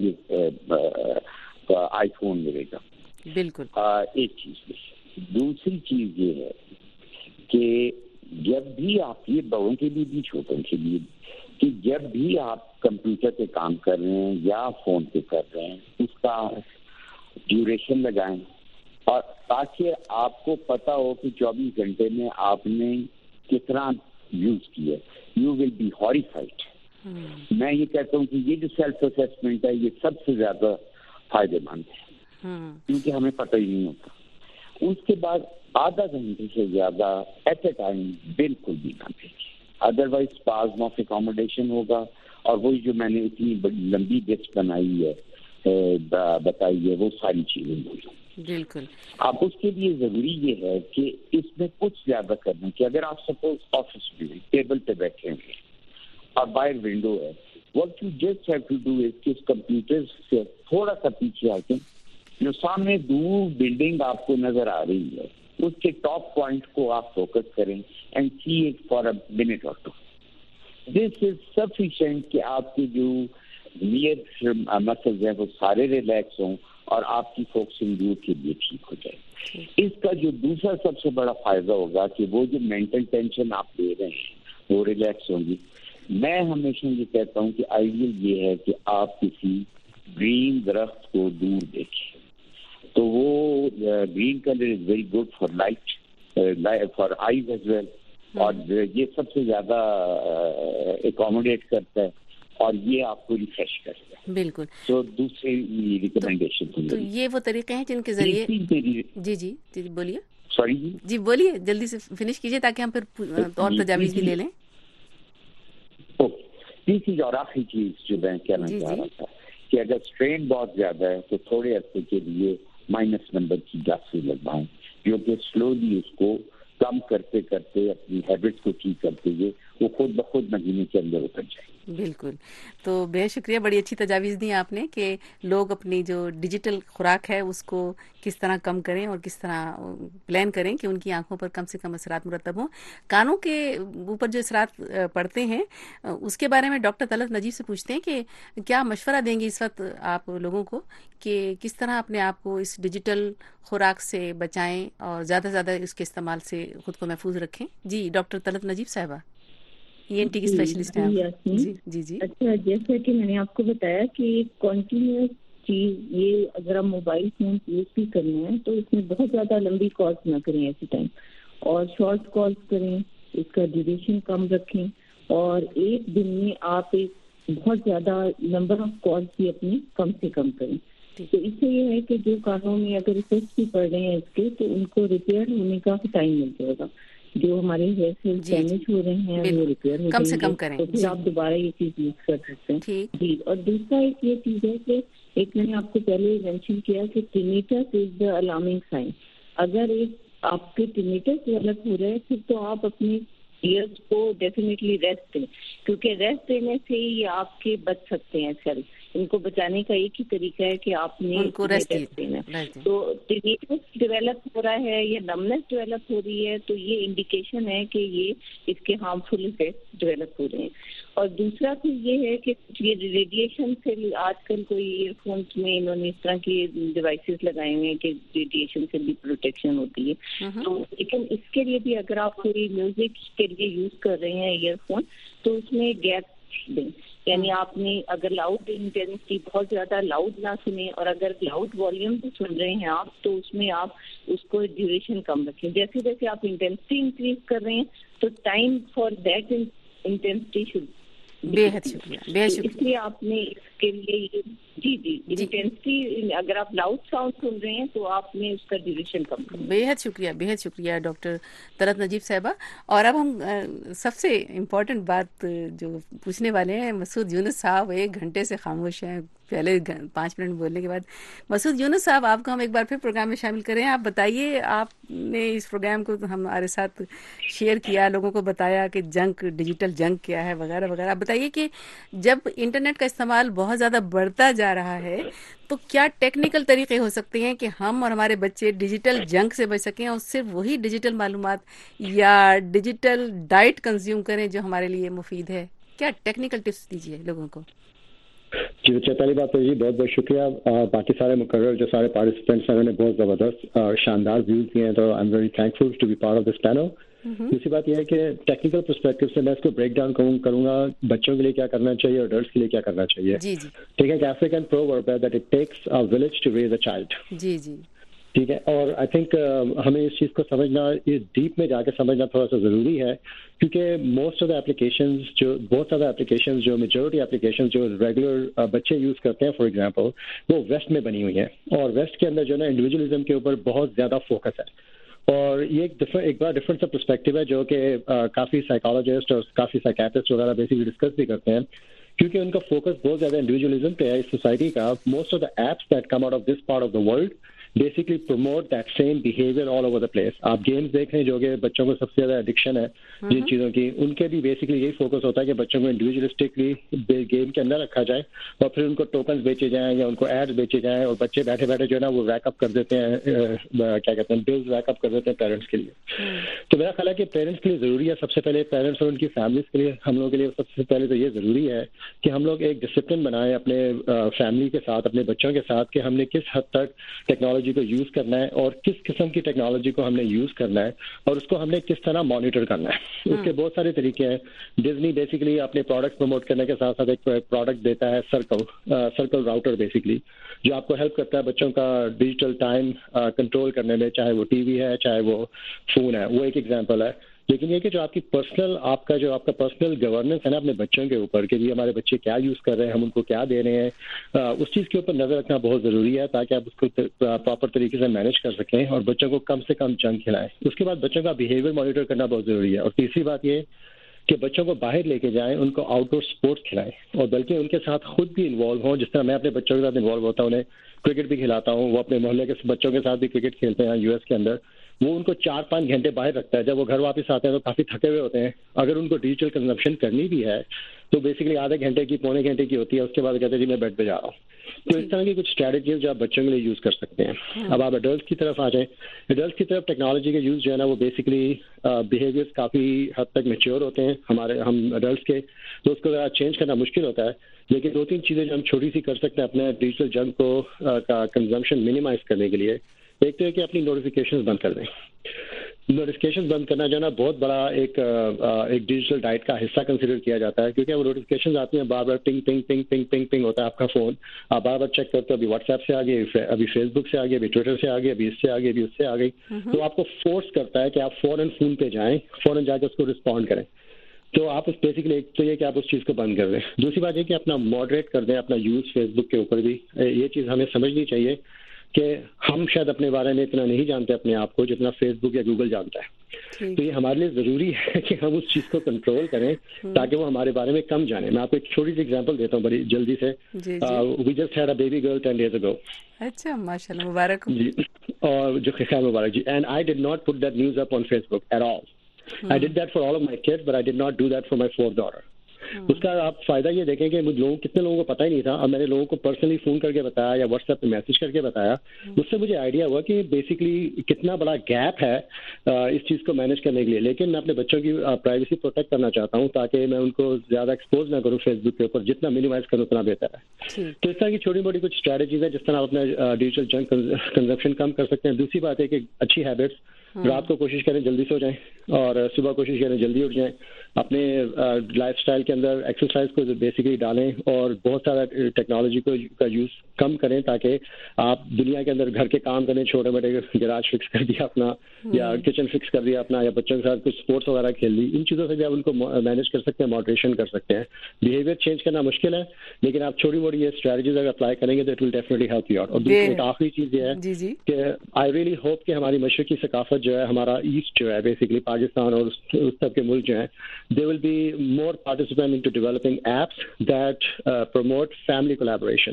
یہ آئی فون ملے گا. بالکل ایک چیز. دوسری چیز یہ ہے کہ جب بھی آپ, یہ بڑوں کے لیے بھی چھوٹوں کے لیے, کہ جب بھی آپ کمپیوٹر پہ کام کر رہے ہیں یا فون پہ کر رہے ہیں اس کا ڈیوریشن لگائیں, اور تاکہ آپ کو پتا ہو کہ چوبیس گھنٹے میں آپ نے کتنا یوز کیا. You will be horrified. میں یہ کہتا ہوں کہ یہ جو سیلف اسیسمنٹ ہے یہ سب سے زیادہ فائدے مند ہے, کیونکہ ہمیں پتہ ہی نہیں ہوتا. اس کے بعد آدھا گھنٹے سے زیادہ ایٹ اے ٹائم بالکل بھی نہ بھیجیں, ادروائز اسپازم آف اکاموڈیشن ہوگا. اور وہی جو میں نے اتنی بڑی لمبی لسٹ بنائی ہے بتائی ہے وہ ساری چیزیں ہوئی. بالکل. اب اس کے لیے ضروری یہ ہے کہ اس میں کچھ زیادہ کرنا کہ اگر آپ سپوز آفس میں ٹیبل پہ بیٹھے ہیں اور باہر ونڈو ہے, what you just have to do is کہ کمپیوٹر سے تھوڑا سا پیچھے آ کے جو سامنے دور بلڈنگ آپ کو نظر آ رہی ہے اس کے ٹاپ پوائنٹ کو آپ فوکس کریں and see it for a minute or two. This is sufficient کہ آپ کے جو نیئر مسلز ہیں وہ سارے ریلیکس ہوں اور آپ کی فوکسنگ دور کے لیے ٹھیک ہو جائے. اس کا جو دوسرا سب سے بڑا فائدہ ہوگا کہ وہ جو مینٹل ٹینشن آپ لے رہے ہیں وہ ریلیکس ہوں گی. میں ہمیشہ یہ کہتا ہوں کہ آئیڈیل یہ ہے کہ آپ کسی گرین درخت کو دور دیکھیں, تو وہ green colour is very good for light, for eyes as well, اور یہ سب سے زیادہ اکاموڈیٹ کرتا ہے اور یہ آپ کو ریفریش کرتا ہے. بالکل. تو دوسری ریکمینڈیشن تو یہ وہ طریقے ہیں جن کے ذریعے جی جی جی بولیے. سوری جی جی بولیے, جلدی سے فنش کیجیے تاکہ ہم پھر اور تجاویز بھی لے لیں. تیسری اور آخری چیز جو میں کہنا چاہ رہا تھا کہ اگر اسٹرین بہت زیادہ ہے تو تھوڑے عرصے کے لیے مائنس نمبر کی جاسی لگوائیں, جو کہ سلولی اس کو کم کرتے کرتے اپنی ہیبٹس کو ٹھیک کرتے ہوئے وہ خود بخود مہینے کے اندر اتر جائے. بالکل. تو بے شکریہ, بڑی اچھی تجاویز دی آپ نے کہ لوگ اپنی جو ڈیجیٹل خوراک ہے اس کو کس طرح کم کریں اور کس طرح پلان کریں کہ ان کی آنکھوں پر کم سے کم اثرات مرتب ہوں. کانوں کے اوپر جو اثرات پڑتے ہیں اس کے بارے میں ڈاکٹر طلعت نجیب سے پوچھتے ہیں کہ کیا مشورہ دیں گے اس وقت آپ لوگوں کو کہ کس طرح اپنے آپ کو اس ڈیجیٹل خوراک سے بچائیں اور زیادہ سے زیادہ اس کے استعمال سے خود کو محفوظ رکھیں. جی ڈاکٹر طلعت نجیب صاحبہ, ای این ٹی کی اسپیشلسٹ ہیں آپ. جی جی جی اچھا, جیسا کہ میں نے آپ کو بتایا کہ کنٹینیوس چیز یہ اگر آپ موبائل فون یوز بھی کرنا ہے تو اس میں بہت زیادہ لمبی کالس نہ کریں ایسی ٹائم, اور شارٹ کالس کریں, اس کا ڈیوریشن کم رکھیں, اور ایک دن میں آپ ایک بہت زیادہ نمبر آف کالس بھی اپنے کم سے کم کریں. تو اس سے یہ ہے کہ جو کانوں میں اگر افیکٹس بھی پڑ رہے ہیں اس کے تو ان کو ریپیئر ہونے کا ٹائم مل جائے گا. جو ہمارے ہیئر سیلز ڈیمیج ہو رہے ہیں وہ ریپیئر ہو کم سے کم کریں, تو پھر آپ دوبارہ یہ چیز یوز کر سکتے ہیں. جی, اور دوسرا ایک یہ چیز ہے کہ ایک میں نے آپ کو پہلے مینشن کیا کہ ٹینیٹس از دا الارمنگ سائن. اگر ایک آپ کے ٹینیٹس ڈیولپ ہو رہے ہیں پھر تو آپ اپنے ایئرس کو ڈیفینیٹلی ریسٹ دیں, کیونکہ ریسٹ دینے سے ہی آپ کے بچ سکتے ہیں سیل. ان کو بچانے کا ایک ہی طریقہ ہے کہ آپ نے ریسٹ دینا. تو ٹینیٹس ڈیولپ ہو رہا ہے یا نمنس ڈیولپ ہو رہی ہے تو یہ انڈیکیشن ہے کہ یہ اس کے ہارمفل افیکٹ ڈیولپ ہو رہے ہیں. اور دوسرا پھر یہ ہے کہ یہ ریڈیشن سے آج کل کوئی ایئر فونس میں انہوں نے اس طرح کے ڈیوائسز لگائے ہوئے ہیں کہ ریڈیشن سے بھی پروٹیکشن ہوتی ہے. تو لیکن اس کے لیے بھی اگر آپ کوئی میوزک کے لیے یوز کر رہے ہیں ایئر فون تو اس میں گیپ دیں, یعنی آپ نے اگر لاؤڈ انٹینسٹی بہت زیادہ لاؤڈ نہ سنیں, اور اگر لاؤڈ والیوم بھی سن رہے ہیں آپ تو اس میں آپ اس کو ڈیوریشن کم رکھیں. جیسے جیسے آپ انٹینسٹی انکریز کر رہے ہیں تو time for that intensity should. بے حد شکریہ, بے حد شکریہ. اس لیے آپ نے اس کے لیے جی جی انٹینسٹی اگر آپ لاؤڈ ساؤنڈ سن رہے ہیں تو آپ نے اس کا ڈیوریشن کم کرنا. بے حد شکریہ, بے حد شکریہ ڈاکٹر طلعت نجیب صاحبہ. اور اب ہم سب سے امپورٹنٹ بات جو پوچھنے والے ہیں, مسعود یونس صاحب ایک گھنٹے سے خاموش ہیں, پہلے پانچ منٹ بولنے کے بعد مسعود یونس صاحب آپ کو ہم ایک بار پھر پروگرام میں شامل کریں. آپ بتائیے, آپ نے اس پروگرام کو ہمارے ساتھ شیئر کیا, لوگوں کو بتایا کہ جنک, ڈیجیٹل جنک کیا ہے وغیرہ وغیرہ. آپ بتائیے کہ جب انٹرنیٹ کا استعمال بہت زیادہ بڑھتا جا رہا ہے تو کیا ٹیکنیکل طریقے ہو سکتے ہیں کہ ہم اور ہمارے بچے ڈیجیٹل جنک سے بچ سکیں اور صرف وہی ڈیجیٹل معلومات یا ڈیجیٹل ڈائٹ کنزیوم کریں جو ہمارے لیے مفید ہے؟ کیا ٹیکنیکل ٹپس دیجیے لوگوں کو؟ جی بچہ, پہلی بات تو جی بہت بہت شکریہ. باقی سارے مقرر جو سارے پارٹیسپینٹس ہیں انہوں نے بہت زبردست اور شاندار ویوز دیے ہیں, تو I am very thankful to be part of this panel. دوسری بات یہ ہے کہ ٹیکنیکل پرسپیکٹو سے میں اس کو بریک ڈاؤن کروں گا بچوں کے لیے کیا کرنا چاہیے اور ایڈلٹس کے لیے کیا کرنا چاہیے. ٹھیک ہے, کہ افریکن پروورب ہے that it takes a village to raise a child. جی جی ٹھیک ہے, اور آئی تھنک ہمیں اس چیز کو سمجھنا, اس ڈیپ میں جا کے سمجھنا تھوڑا سا ضروری ہے, کیونکہ موسٹ آف دا اپلیکیشنز جو بہت زیادہ اپلیکیشنز جو میجورٹی اپلیکیشنز جو ریگولر بچے یوز کرتے ہیں فار ایگزامپل, وہ ویسٹ میں بنی ہوئی ہیں, اور ویسٹ کے اندر جو ہے نا انڈیویجولزم کے اوپر بہت زیادہ فوکس ہے. اور یہ ایک ایک بڑا ڈفرنٹ سا پرسپیکٹو ہے جو کہ کافی سائیکالوجسٹ اور کافی سائیکیٹرسٹ وغیرہ بیسکلی ڈسکس بھی کرتے ہیں, کیونکہ ان کا فوکس بہت زیادہ انڈیویجولزم پہ ہے اس سوسائٹی کا. Most of the apps that come out of this part of the world basically promote that same behaviour all over the place. آپ گیمز دیکھ رہے ہیں جو کہ بچوں کو سب سے زیادہ ایڈکشن ہے جن چیزوں کی, ان کے بھی بیسکلی یہی فوکس ہوتا ہے کہ بچوں کو انڈیویجولسٹکلی گیم کے اندر رکھا جائے اور پھر ان کو ٹوکنز بیچے جائیں یا ان کو ایڈز بیچے جائیں, اور بچے بیٹھے بیٹھے جو ہے نا وہ ریک اپ کر دیتے ہیں, کیا کہتے ہیں, بلز ریک اپ کر دیتے ہیں پیرنٹس کے لیے. تو میرا خیال ہے کہ پیرنٹس کے لیے ضروری ہے, سب سے پہلے پیرنٹس اور ان کی فیملیز کے لیے, ہم لوگوں کے لیے سب سے پہلے تو یہ ضروری ہے کہ ہم لوگ ایک ڈسپلن بنائیں اپنے فیملی کے ساتھ, اپنے بچوں کے ساتھ, کہ ہم نے کس حد تک ٹیکنالوجی کو یوز کرنا ہے اور کس قسم کی ٹیکنالوجی کو ہم نے یوز کرنا ہے اور اس کو ہم نے کس طرح مانیٹر کرنا ہے. اس کے بہت سارے طریقے ہیں. ڈزنی بیسکلی اپنے پروڈکٹ پروموٹ کرنے کے ساتھ ساتھ ایک پروڈکٹ دیتا ہے سرکل, سرکل راؤٹر بیسکلی, جو آپ کو ہیلپ کرتا ہے بچوں کا ڈیجیٹل ٹائم کنٹرول کرنے میں, چاہے وہ ٹی وی ہے چاہے وہ فون ہے. وہ ایک ایگزامپل ہے. لیکن یہ کہ جو آپ کی پرسنل آپ کا جو آپ کا پرسنل گورننس ہے نا اپنے بچوں کے اوپر, کہ جی ہمارے بچے کیا یوز کر رہے ہیں, ہم ان کو کیا دے رہے ہیں, اس چیز کے اوپر نظر رکھنا بہت ضروری ہے تاکہ آپ اس کو پراپر طریقے سے مینیج کر سکیں اور بچوں کو کم سے کم جنک کھلائیں. اس کے بعد بچوں کا بیہیویئر مانیٹر کرنا بہت ضروری ہے. اور تیسری بات یہ کہ بچوں کو باہر لے کے جائیں, ان کو آؤٹ ڈور اسپورٹس کھلائیں, اور بلکہ ان کے ساتھ خود بھی انوالو ہوں. جس طرح میں اپنے بچوں کے ساتھ انوالو ہوتا ہوں, انہیں کرکٹ بھی کھلاتا ہوں, وہ اپنے محلے کے بچوں کے ساتھ بھی کرکٹ کھیلتے ہیں یو ایس کے اندر. وہ ان کو چار پانچ گھنٹے باہر رکھتا ہے. جب وہ گھر واپس آتے ہیں تو کافی تھکے ہوئے ہوتے ہیں. اگر ان کو ڈیجیٹل کنزمپشن کرنی بھی ہے تو بیسکلی آدھے گھنٹے کی پونے گھنٹے کی ہوتی ہے. اس کے بعد کہتے ہیں جی میں بیڈ پہ جا رہا ہوں. تو اس طرح کی کچھ اسٹریٹجیز جو آپ بچوں کے لیے یوز کر سکتے ہیں. اب آپ ایڈلٹس کی طرف آ جائیں. ایڈلٹس کی طرف ٹیکنالوجی کا یوز جو ہے نا وہ بیسکلی بیہیویئرس کافی حد تک میچیور ہوتے ہیں ہمارے ہم ایڈلٹس کے, تو اس کو ذرا چینج کرنا مشکل ہوتا ہے. لیکن دو تین چیزیں جو ہم چھوٹی سی کر سکتے ہیں اپنے ڈیجیٹل جنک کو کا کنزمپشن منیمائز کرنے کے لیے. ایک تو ہے کہ اپنی نوٹیفیکیشنز بند کر دیں. نوٹیفیکیشن بند کرنا جو ہے نا بہت بڑا ایک ایک ڈیجیٹل ڈائٹ کا حصہ کنسیڈر کیا جاتا ہے, کیونکہ وہ نوٹیفیکیشن آتی ہیں بار بار پنگ پنگ پنگ پنگ پنگ پنگ ہوتا ہے آپ کا فون, آپ بار بار چیک کرتے ہو, ابھی واٹس ایپ سے آ گئی, ابھی فیس بک سے آ گئی, ابھی ٹویٹر سے آ گئی, ابھی اس سے آ گئی, ابھی اس سے آ گئی. تو آپ کو فورس کرتا ہے کہ آپ فوراً فون پہ جائیں, فوراً جا کے اس کو رسپونڈ کریں. تو آپ اس بیسکلی ایک تو یہ کہ آپ اس چیز کو بند کر دیں. دوسری بات یہ کہ اپنا ماڈریٹ کر دیں اپنا یوز فیس بک کے اوپر بھی. یہ چیز ہمیں سمجھنی چاہیے کہ ہم شاید اپنے بارے میں اتنا نہیں جانتے اپنے آپ کو جتنا فیس بک یا گوگل جانتا ہے. تو یہ ہمارے لیے ضروری ہے کہ ہم اس چیز کو کنٹرول کریں تاکہ وہ ہمارے بارے میں کم جانیں. میں آپ کو ایک چھوٹی سی ایگزامپل دیتا ہوں بڑی جلدی سے. We just had a baby girl ten days ago. اچھا ماشاءاللہ, مبارک جی, اور جو خیر مبارک جی. And I did not put that news up on Facebook at all. I did that for all of my kids, but I did not do that for my fourth daughter. اس کا آپ فائدہ یہ دیکھیں کہ لوگوں کتنے لوگوں کو پتہ ہی نہیں تھا, اور میں نے لوگوں کو پرسنلی فون کر کے بتایا یا واٹس ایپ پہ میسج کر کے بتایا. اس سے مجھے آئیڈیا ہوا کہ بیسکلی کتنا بڑا گیپ ہے اس چیز کو مینیج کرنے کے لیے. لیکن میں اپنے بچوں کی پرائیویسی پروٹیکٹ کرنا چاہتا ہوں تاکہ میں ان کو زیادہ ایکسپوز نہ کروں فیس بک کے اوپر. جتنا منیمائز کروں اتنا بہتر ہے. تو اس طرح کی چھوٹی موٹی کچھ اسٹریٹجیز ہیں جس طرح آپ اپنا ڈیجیٹل جنک کنزمپشن کم کر سکتے ہیں. دوسری بات ہے کہ اچھی ہیبٹس, رات کو کوشش کریں جلدی سو جائیں اور صبح کوشش کریں جلدی اٹھ جائیں. اپنے لائف اسٹائل کے اندر ایکسرسائز کو بیسکلی ڈالیں اور بہت سارا ٹیکنالوجی کو کا یوز کم کریں تاکہ آپ دنیا کے اندر گھر کے کام کریں. چھوٹے موٹے گراج فکس کر دیا اپنا, یا کچن فکس کر دیا اپنا, یا بچوں کے ساتھ کچھ اسپورٹس وغیرہ کھیل لی. ان چیزوں سے بھی آپ ان کو مینیج کر سکتے ہیں, ماڈریشن کر سکتے ہیں. بیہیویئر چینج کرنا مشکل ہے لیکن آپ چھوٹی موٹی یہ اسٹریٹجیز اگر اپلائی کریں گے تو it will definitely help you out. اور دوسری ایک آخری چیز یہ ہے کہ آئی ریئلی ہوپ کہ ہماری مشرقی ثقافت جو ہے, ہمارا ایسٹ جو ہے بیسکلی پاکستان اور اس طرح کے ملک جو ہیں, they will be more participant into developing apps that uh, promote family collaboration.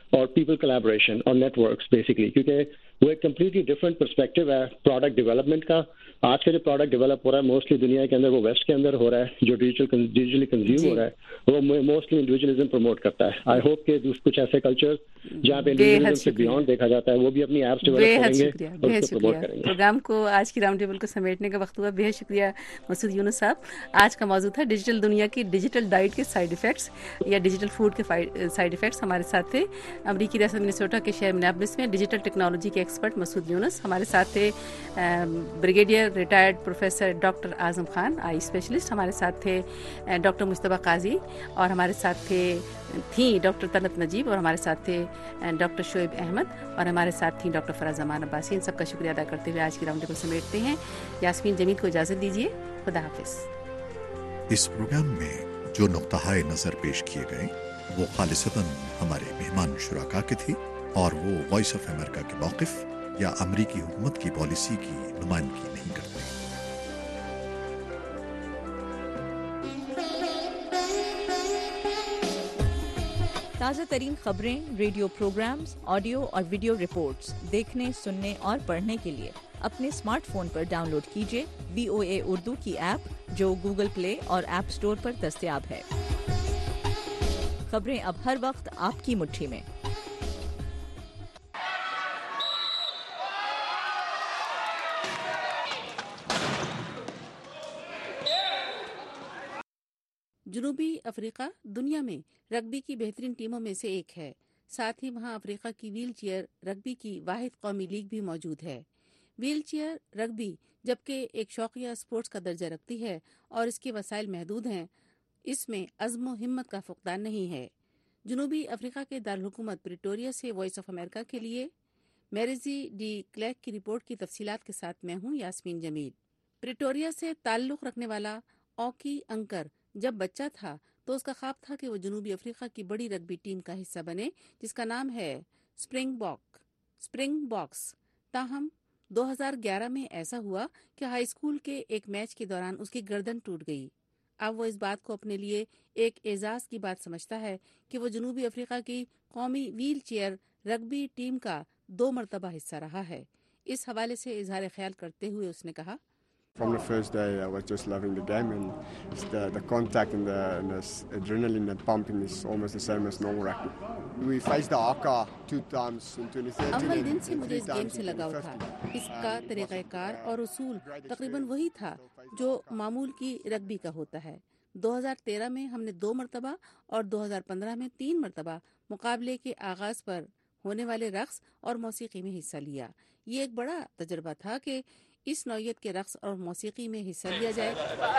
اور پیپل کلیبریشن اور نیٹ ورکس بیسکلی، کیونکہ وہ ایک کمپلیٹلی ڈفرینٹ پرسپیکٹو ہے پروڈکٹ ڈیولپمنٹ کا. آج کا جو پروڈکٹ ڈیولپ ہو رہا ہے موسٹلی دنیا کے اندر وہ ویسٹ کے اندر ہو رہا ہے، جو ڈیجیٹل ڈیجیٹلی کنزیوم ہو رہا ہے وہ موسٹلی انڈیویجولزم پروموٹ کرتا ہے. آئی ہوپ کہ کچھ ایسے کلچر جہاں پہ انڈیویجولزم سے بیونڈ دیکھا جاتا ہے وہ بھی اپنی ایپس ڈیولپ کریں گے اور اس کو پروموٹ کریں گے. پروگرام کو آج کی راؤنڈ ٹیبل کو سمیٹنے کا وقت ہوا. بے حد شکریہ مسعود یونس صاحب. آج کا موضوع تھا ڈیجیٹل دنیا کی ڈیجیٹل ڈائٹ کے سائیڈ ایفیکٹس یا ڈیجیٹل فوڈ کے سائیڈ ایفیکٹس. ہمارے ساتھ تھے امریکی ریاست منیسوٹا کے شہر منیاپولس میں ڈیجیٹل ٹیکنالوجی کے ایکسپرٹ مسعود یونس. ہمارے ساتھ تھے brigadier retired professor doctor Azam Khan eye specialist. ہمارے ساتھ تھے ڈاکٹر مصطفیٰ قاضی اور ہمارے ساتھ تھے تھیں ڈاکٹر طلعت نجیب اور ہمارے ساتھ تھے ڈاکٹر شعیب احمد اور ہمارے ساتھ تھیں ڈاکٹر فراز امان عباسی. ان سب کا شکریہ ادا کرتے ہوئے آج کی راؤنڈ ٹیبل سمیٹتے ہیں. یاسمین جمیل کو اجازت دیجیے. خدا حافظ. اس پروگرام میں جو نقطہ نظر پیش کیے گئے وہ خالصتاً ہمارے مہمان شرکا کے تھے اور وہ وائس آف امریکہ کے موقف یا امریکی حکومت کی پالیسی کی نمائندگی نہیں کرتے. تازہ ترین خبریں، ریڈیو پروگرامز، آڈیو اور ویڈیو رپورٹس دیکھنے، سننے اور پڑھنے کے لیے اپنے اسمارٹ فون پر ڈاؤن لوڈ کیجیے وی او اے اردو کی ایپ جو گوگل پلے اور ایپ اسٹور پر دستیاب ہے. خبریں اب ہر وقت آپ کی مٹھی میں. جنوبی افریقہ دنیا میں رگبی کی بہترین ٹیموں میں سے ایک ہے. ساتھ ہی وہاں افریقہ کی ویل چیئر رگبی کی واحد قومی لیگ بھی موجود ہے. ویل چیئر رگبی جبکہ ایک شوقیہ اسپورٹس کا درجہ رکھتی ہے اور اس کے وسائل محدود ہیں، اس میں عزم و ہمت کا فقدان نہیں ہے. جنوبی افریقہ کے دارالحکومت پریٹوریا سے وائس آف امریکہ کے لیے میریزی ڈی کلیک کی رپورٹ کی تفصیلات کے ساتھ میں ہوں یاسمین جمیل. پریٹوریا سے تعلق رکھنے والا اوکی انکر جب بچہ تھا تو اس کا خواب تھا کہ وہ جنوبی افریقہ کی بڑی رگبی ٹیم کا حصہ بنے جس کا نام ہے اسپرنگ باک اسپرنگ باکس. تاہم دو ہزار گیارہ میں ایسا ہوا کہ ہائی اسکول کے ایک میچ کے دوران اس کی گردن ٹوٹ گئی. اب وہ اس بات کو اپنے لیے ایک اعزاز کی بات سمجھتا ہے کہ وہ جنوبی افریقہ کی قومی ویل چیئر رگبی ٹیم کا دو مرتبہ حصہ رہا ہے. اس حوالے سے اظہار خیال کرتے ہوئے اس نے کہا، From the first day, I was just loving the game, and it's the, the contact and the, and the adrenaline and pumping is almost the same as normal rugby. We faced the Aka two times in twenty thirteen. اول دن سے مجھے اس game سے لگاؤ تھا. اس کا طریقہ کار اور اصول تقریباً وہی تھا جو معمول کی رگبی کا ہوتا ہے. دو ہزار تیرہ میں ہم نے دو مرتبہ اور دو ہزار پندرہ میں تین مرتبہ مقابلے کے آغاز پر ہونے والے رقص اور موسیقی میں حصہ لیا. یہ ایک بڑا تجربہ تھا کہ اس نوعیت کے رقص اور موسیقی میں حصہ لیا جائے.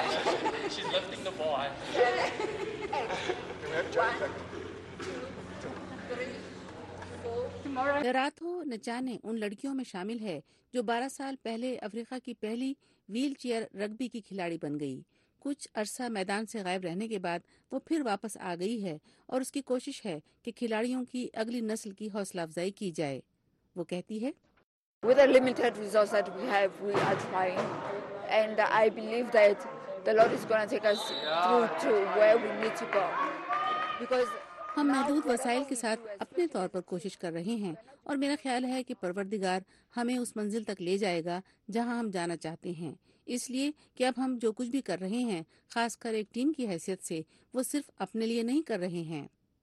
لراتھو نچانے ان لڑکیوں میں شامل ہے جو بارہ سال پہلے افریقہ کی پہلی ویل چیئر رگبی کی کھلاڑی بن گئی. کچھ عرصہ میدان سے غائب رہنے کے بعد وہ پھر واپس آ گئی ہے اور اس کی کوشش ہے کہ کھلاڑیوں کی اگلی نسل کی حوصلہ افزائی کی جائے. وہ کہتی ہے، With the limited resources that we have, we are trying, and I believe that the Lord is going to take us through to where we need to go. Because ہم محدود وسائل کے ساتھ اپنے طور پر کوشش کر رہے ہیں اور میرا خیال ہے کہ پروردگار ہمیں اس منزل تک لے جائے گا جہاں ہم جانا چاہتے ہیں. اس لیے کہ اب ہم جو کچھ بھی کر رہے ہیں خاص کر ایک ٹیم کی حیثیت سے وہ صرف اپنے لیے نہیں کر رہے ہیں.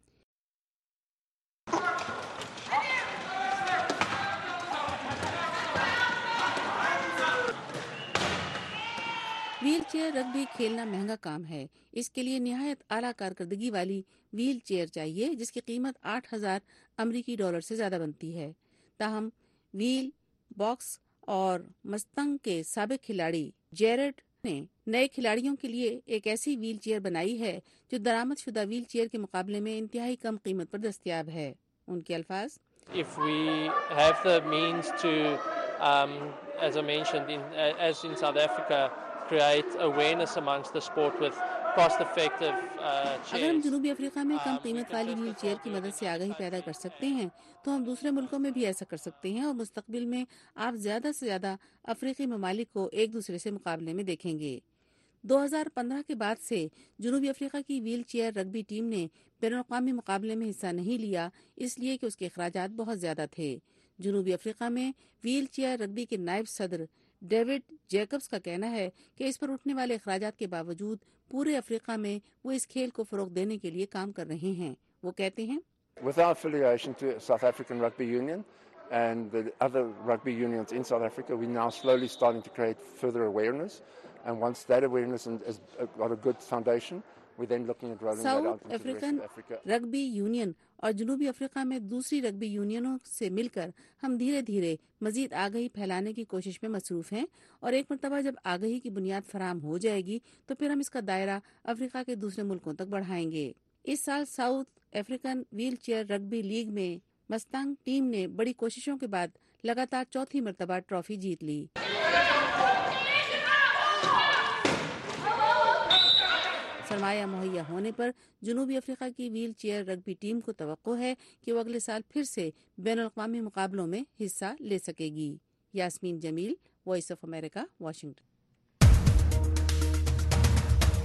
ویل چیئر رگبی کھیلنا مہنگا کام ہے. اس کے لیے نہایت اعلیٰ کارکردگی والی ویل چیئر چاہیے جس کی قیمت آٹھ ہزار امریکی ڈالر سے زیادہ بنتی ہے. تاہم ویل باکس اور مستنگ کے سابق کھلاڑی جیرڈ نے نئے کھلاڑیوں کے لیے ایک ایسی ویل چیئر بنائی ہے جو درآمد شدہ ویل چیئر کے مقابلے میں انتہائی کم قیمت پر دستیاب ہے. ان کے الفاظ، If we have the means to, um, as I mentioned, in, as in South Africa, create awareness amongst the sport with cost-effective uh, chairs. اگر ہم جنوبی افریقہ میں کم قیمت والی ویل چیئر کی مدد سے آگاہی پیدا کر سکتے ہیں تو ہم دوسرے ملکوں میں بھی ایسا کر سکتے ہیں اور مستقبل میں آپ زیادہ سے زیادہ افریقی ممالک کو ایک دوسرے سے مقابلے میں دیکھیں گے. दो हज़ार पंद्रह के बाद से जनूबी अफ्रीका की व्हील चेयर रग्बी टीम ने बैनुल-अक़वामी मुकाबले में हिस्सा नहीं लिया, इसलिए कि उसके अखराजात बहुत ज्यादा थे। जनूबी अफ्रीका में व्हील चेयर रग्बी के नायब सदर डेविड जैकब्स का कहना है कि इस पर उठने वाले अखराजात के बावजूद पूरे अफ्रीका में वो इस खेल को फरोग देने के लिए काम कर रहे हैं। वो कहते हैं, With our affiliation to South African Rugby Union and the other rugby unions in South Africa, we're now slowly starting to create further awareness. And once that awareness has got a good foundation, we're then looking at rolling that out into the rest of Africa. Rugby union और जनूबी Africa में दूसरी rugby यूनियनों से मिलकर हम धीरे धीरे मजीद आगाही फैलाने की कोशिश में मसरूफ हैं और एक मरतबा जब आगाही की बुनियाद फराम हो जाएगी तो फिर हम इसका दायरा अफ्रीका के दूसरे मुल्कों तक बढ़ाएंगे। इस साल South African wheelchair rugby league में मस्तांग टीम ने बड़ी कोशिशों के बाद लगातार चौथी मरतबा ट्रॉफी जीत ली। सरमाया मुहैया होने पर जनूबी अफ्रीका की व्हील चेयर रग्बी टीम को तवक्को है कि वो अगले साल फिर से बैनुल-अक़वामी मुकाबलों में हिस्सा ले सकेगी। Yasmeen Jamil, voice of America, Washington.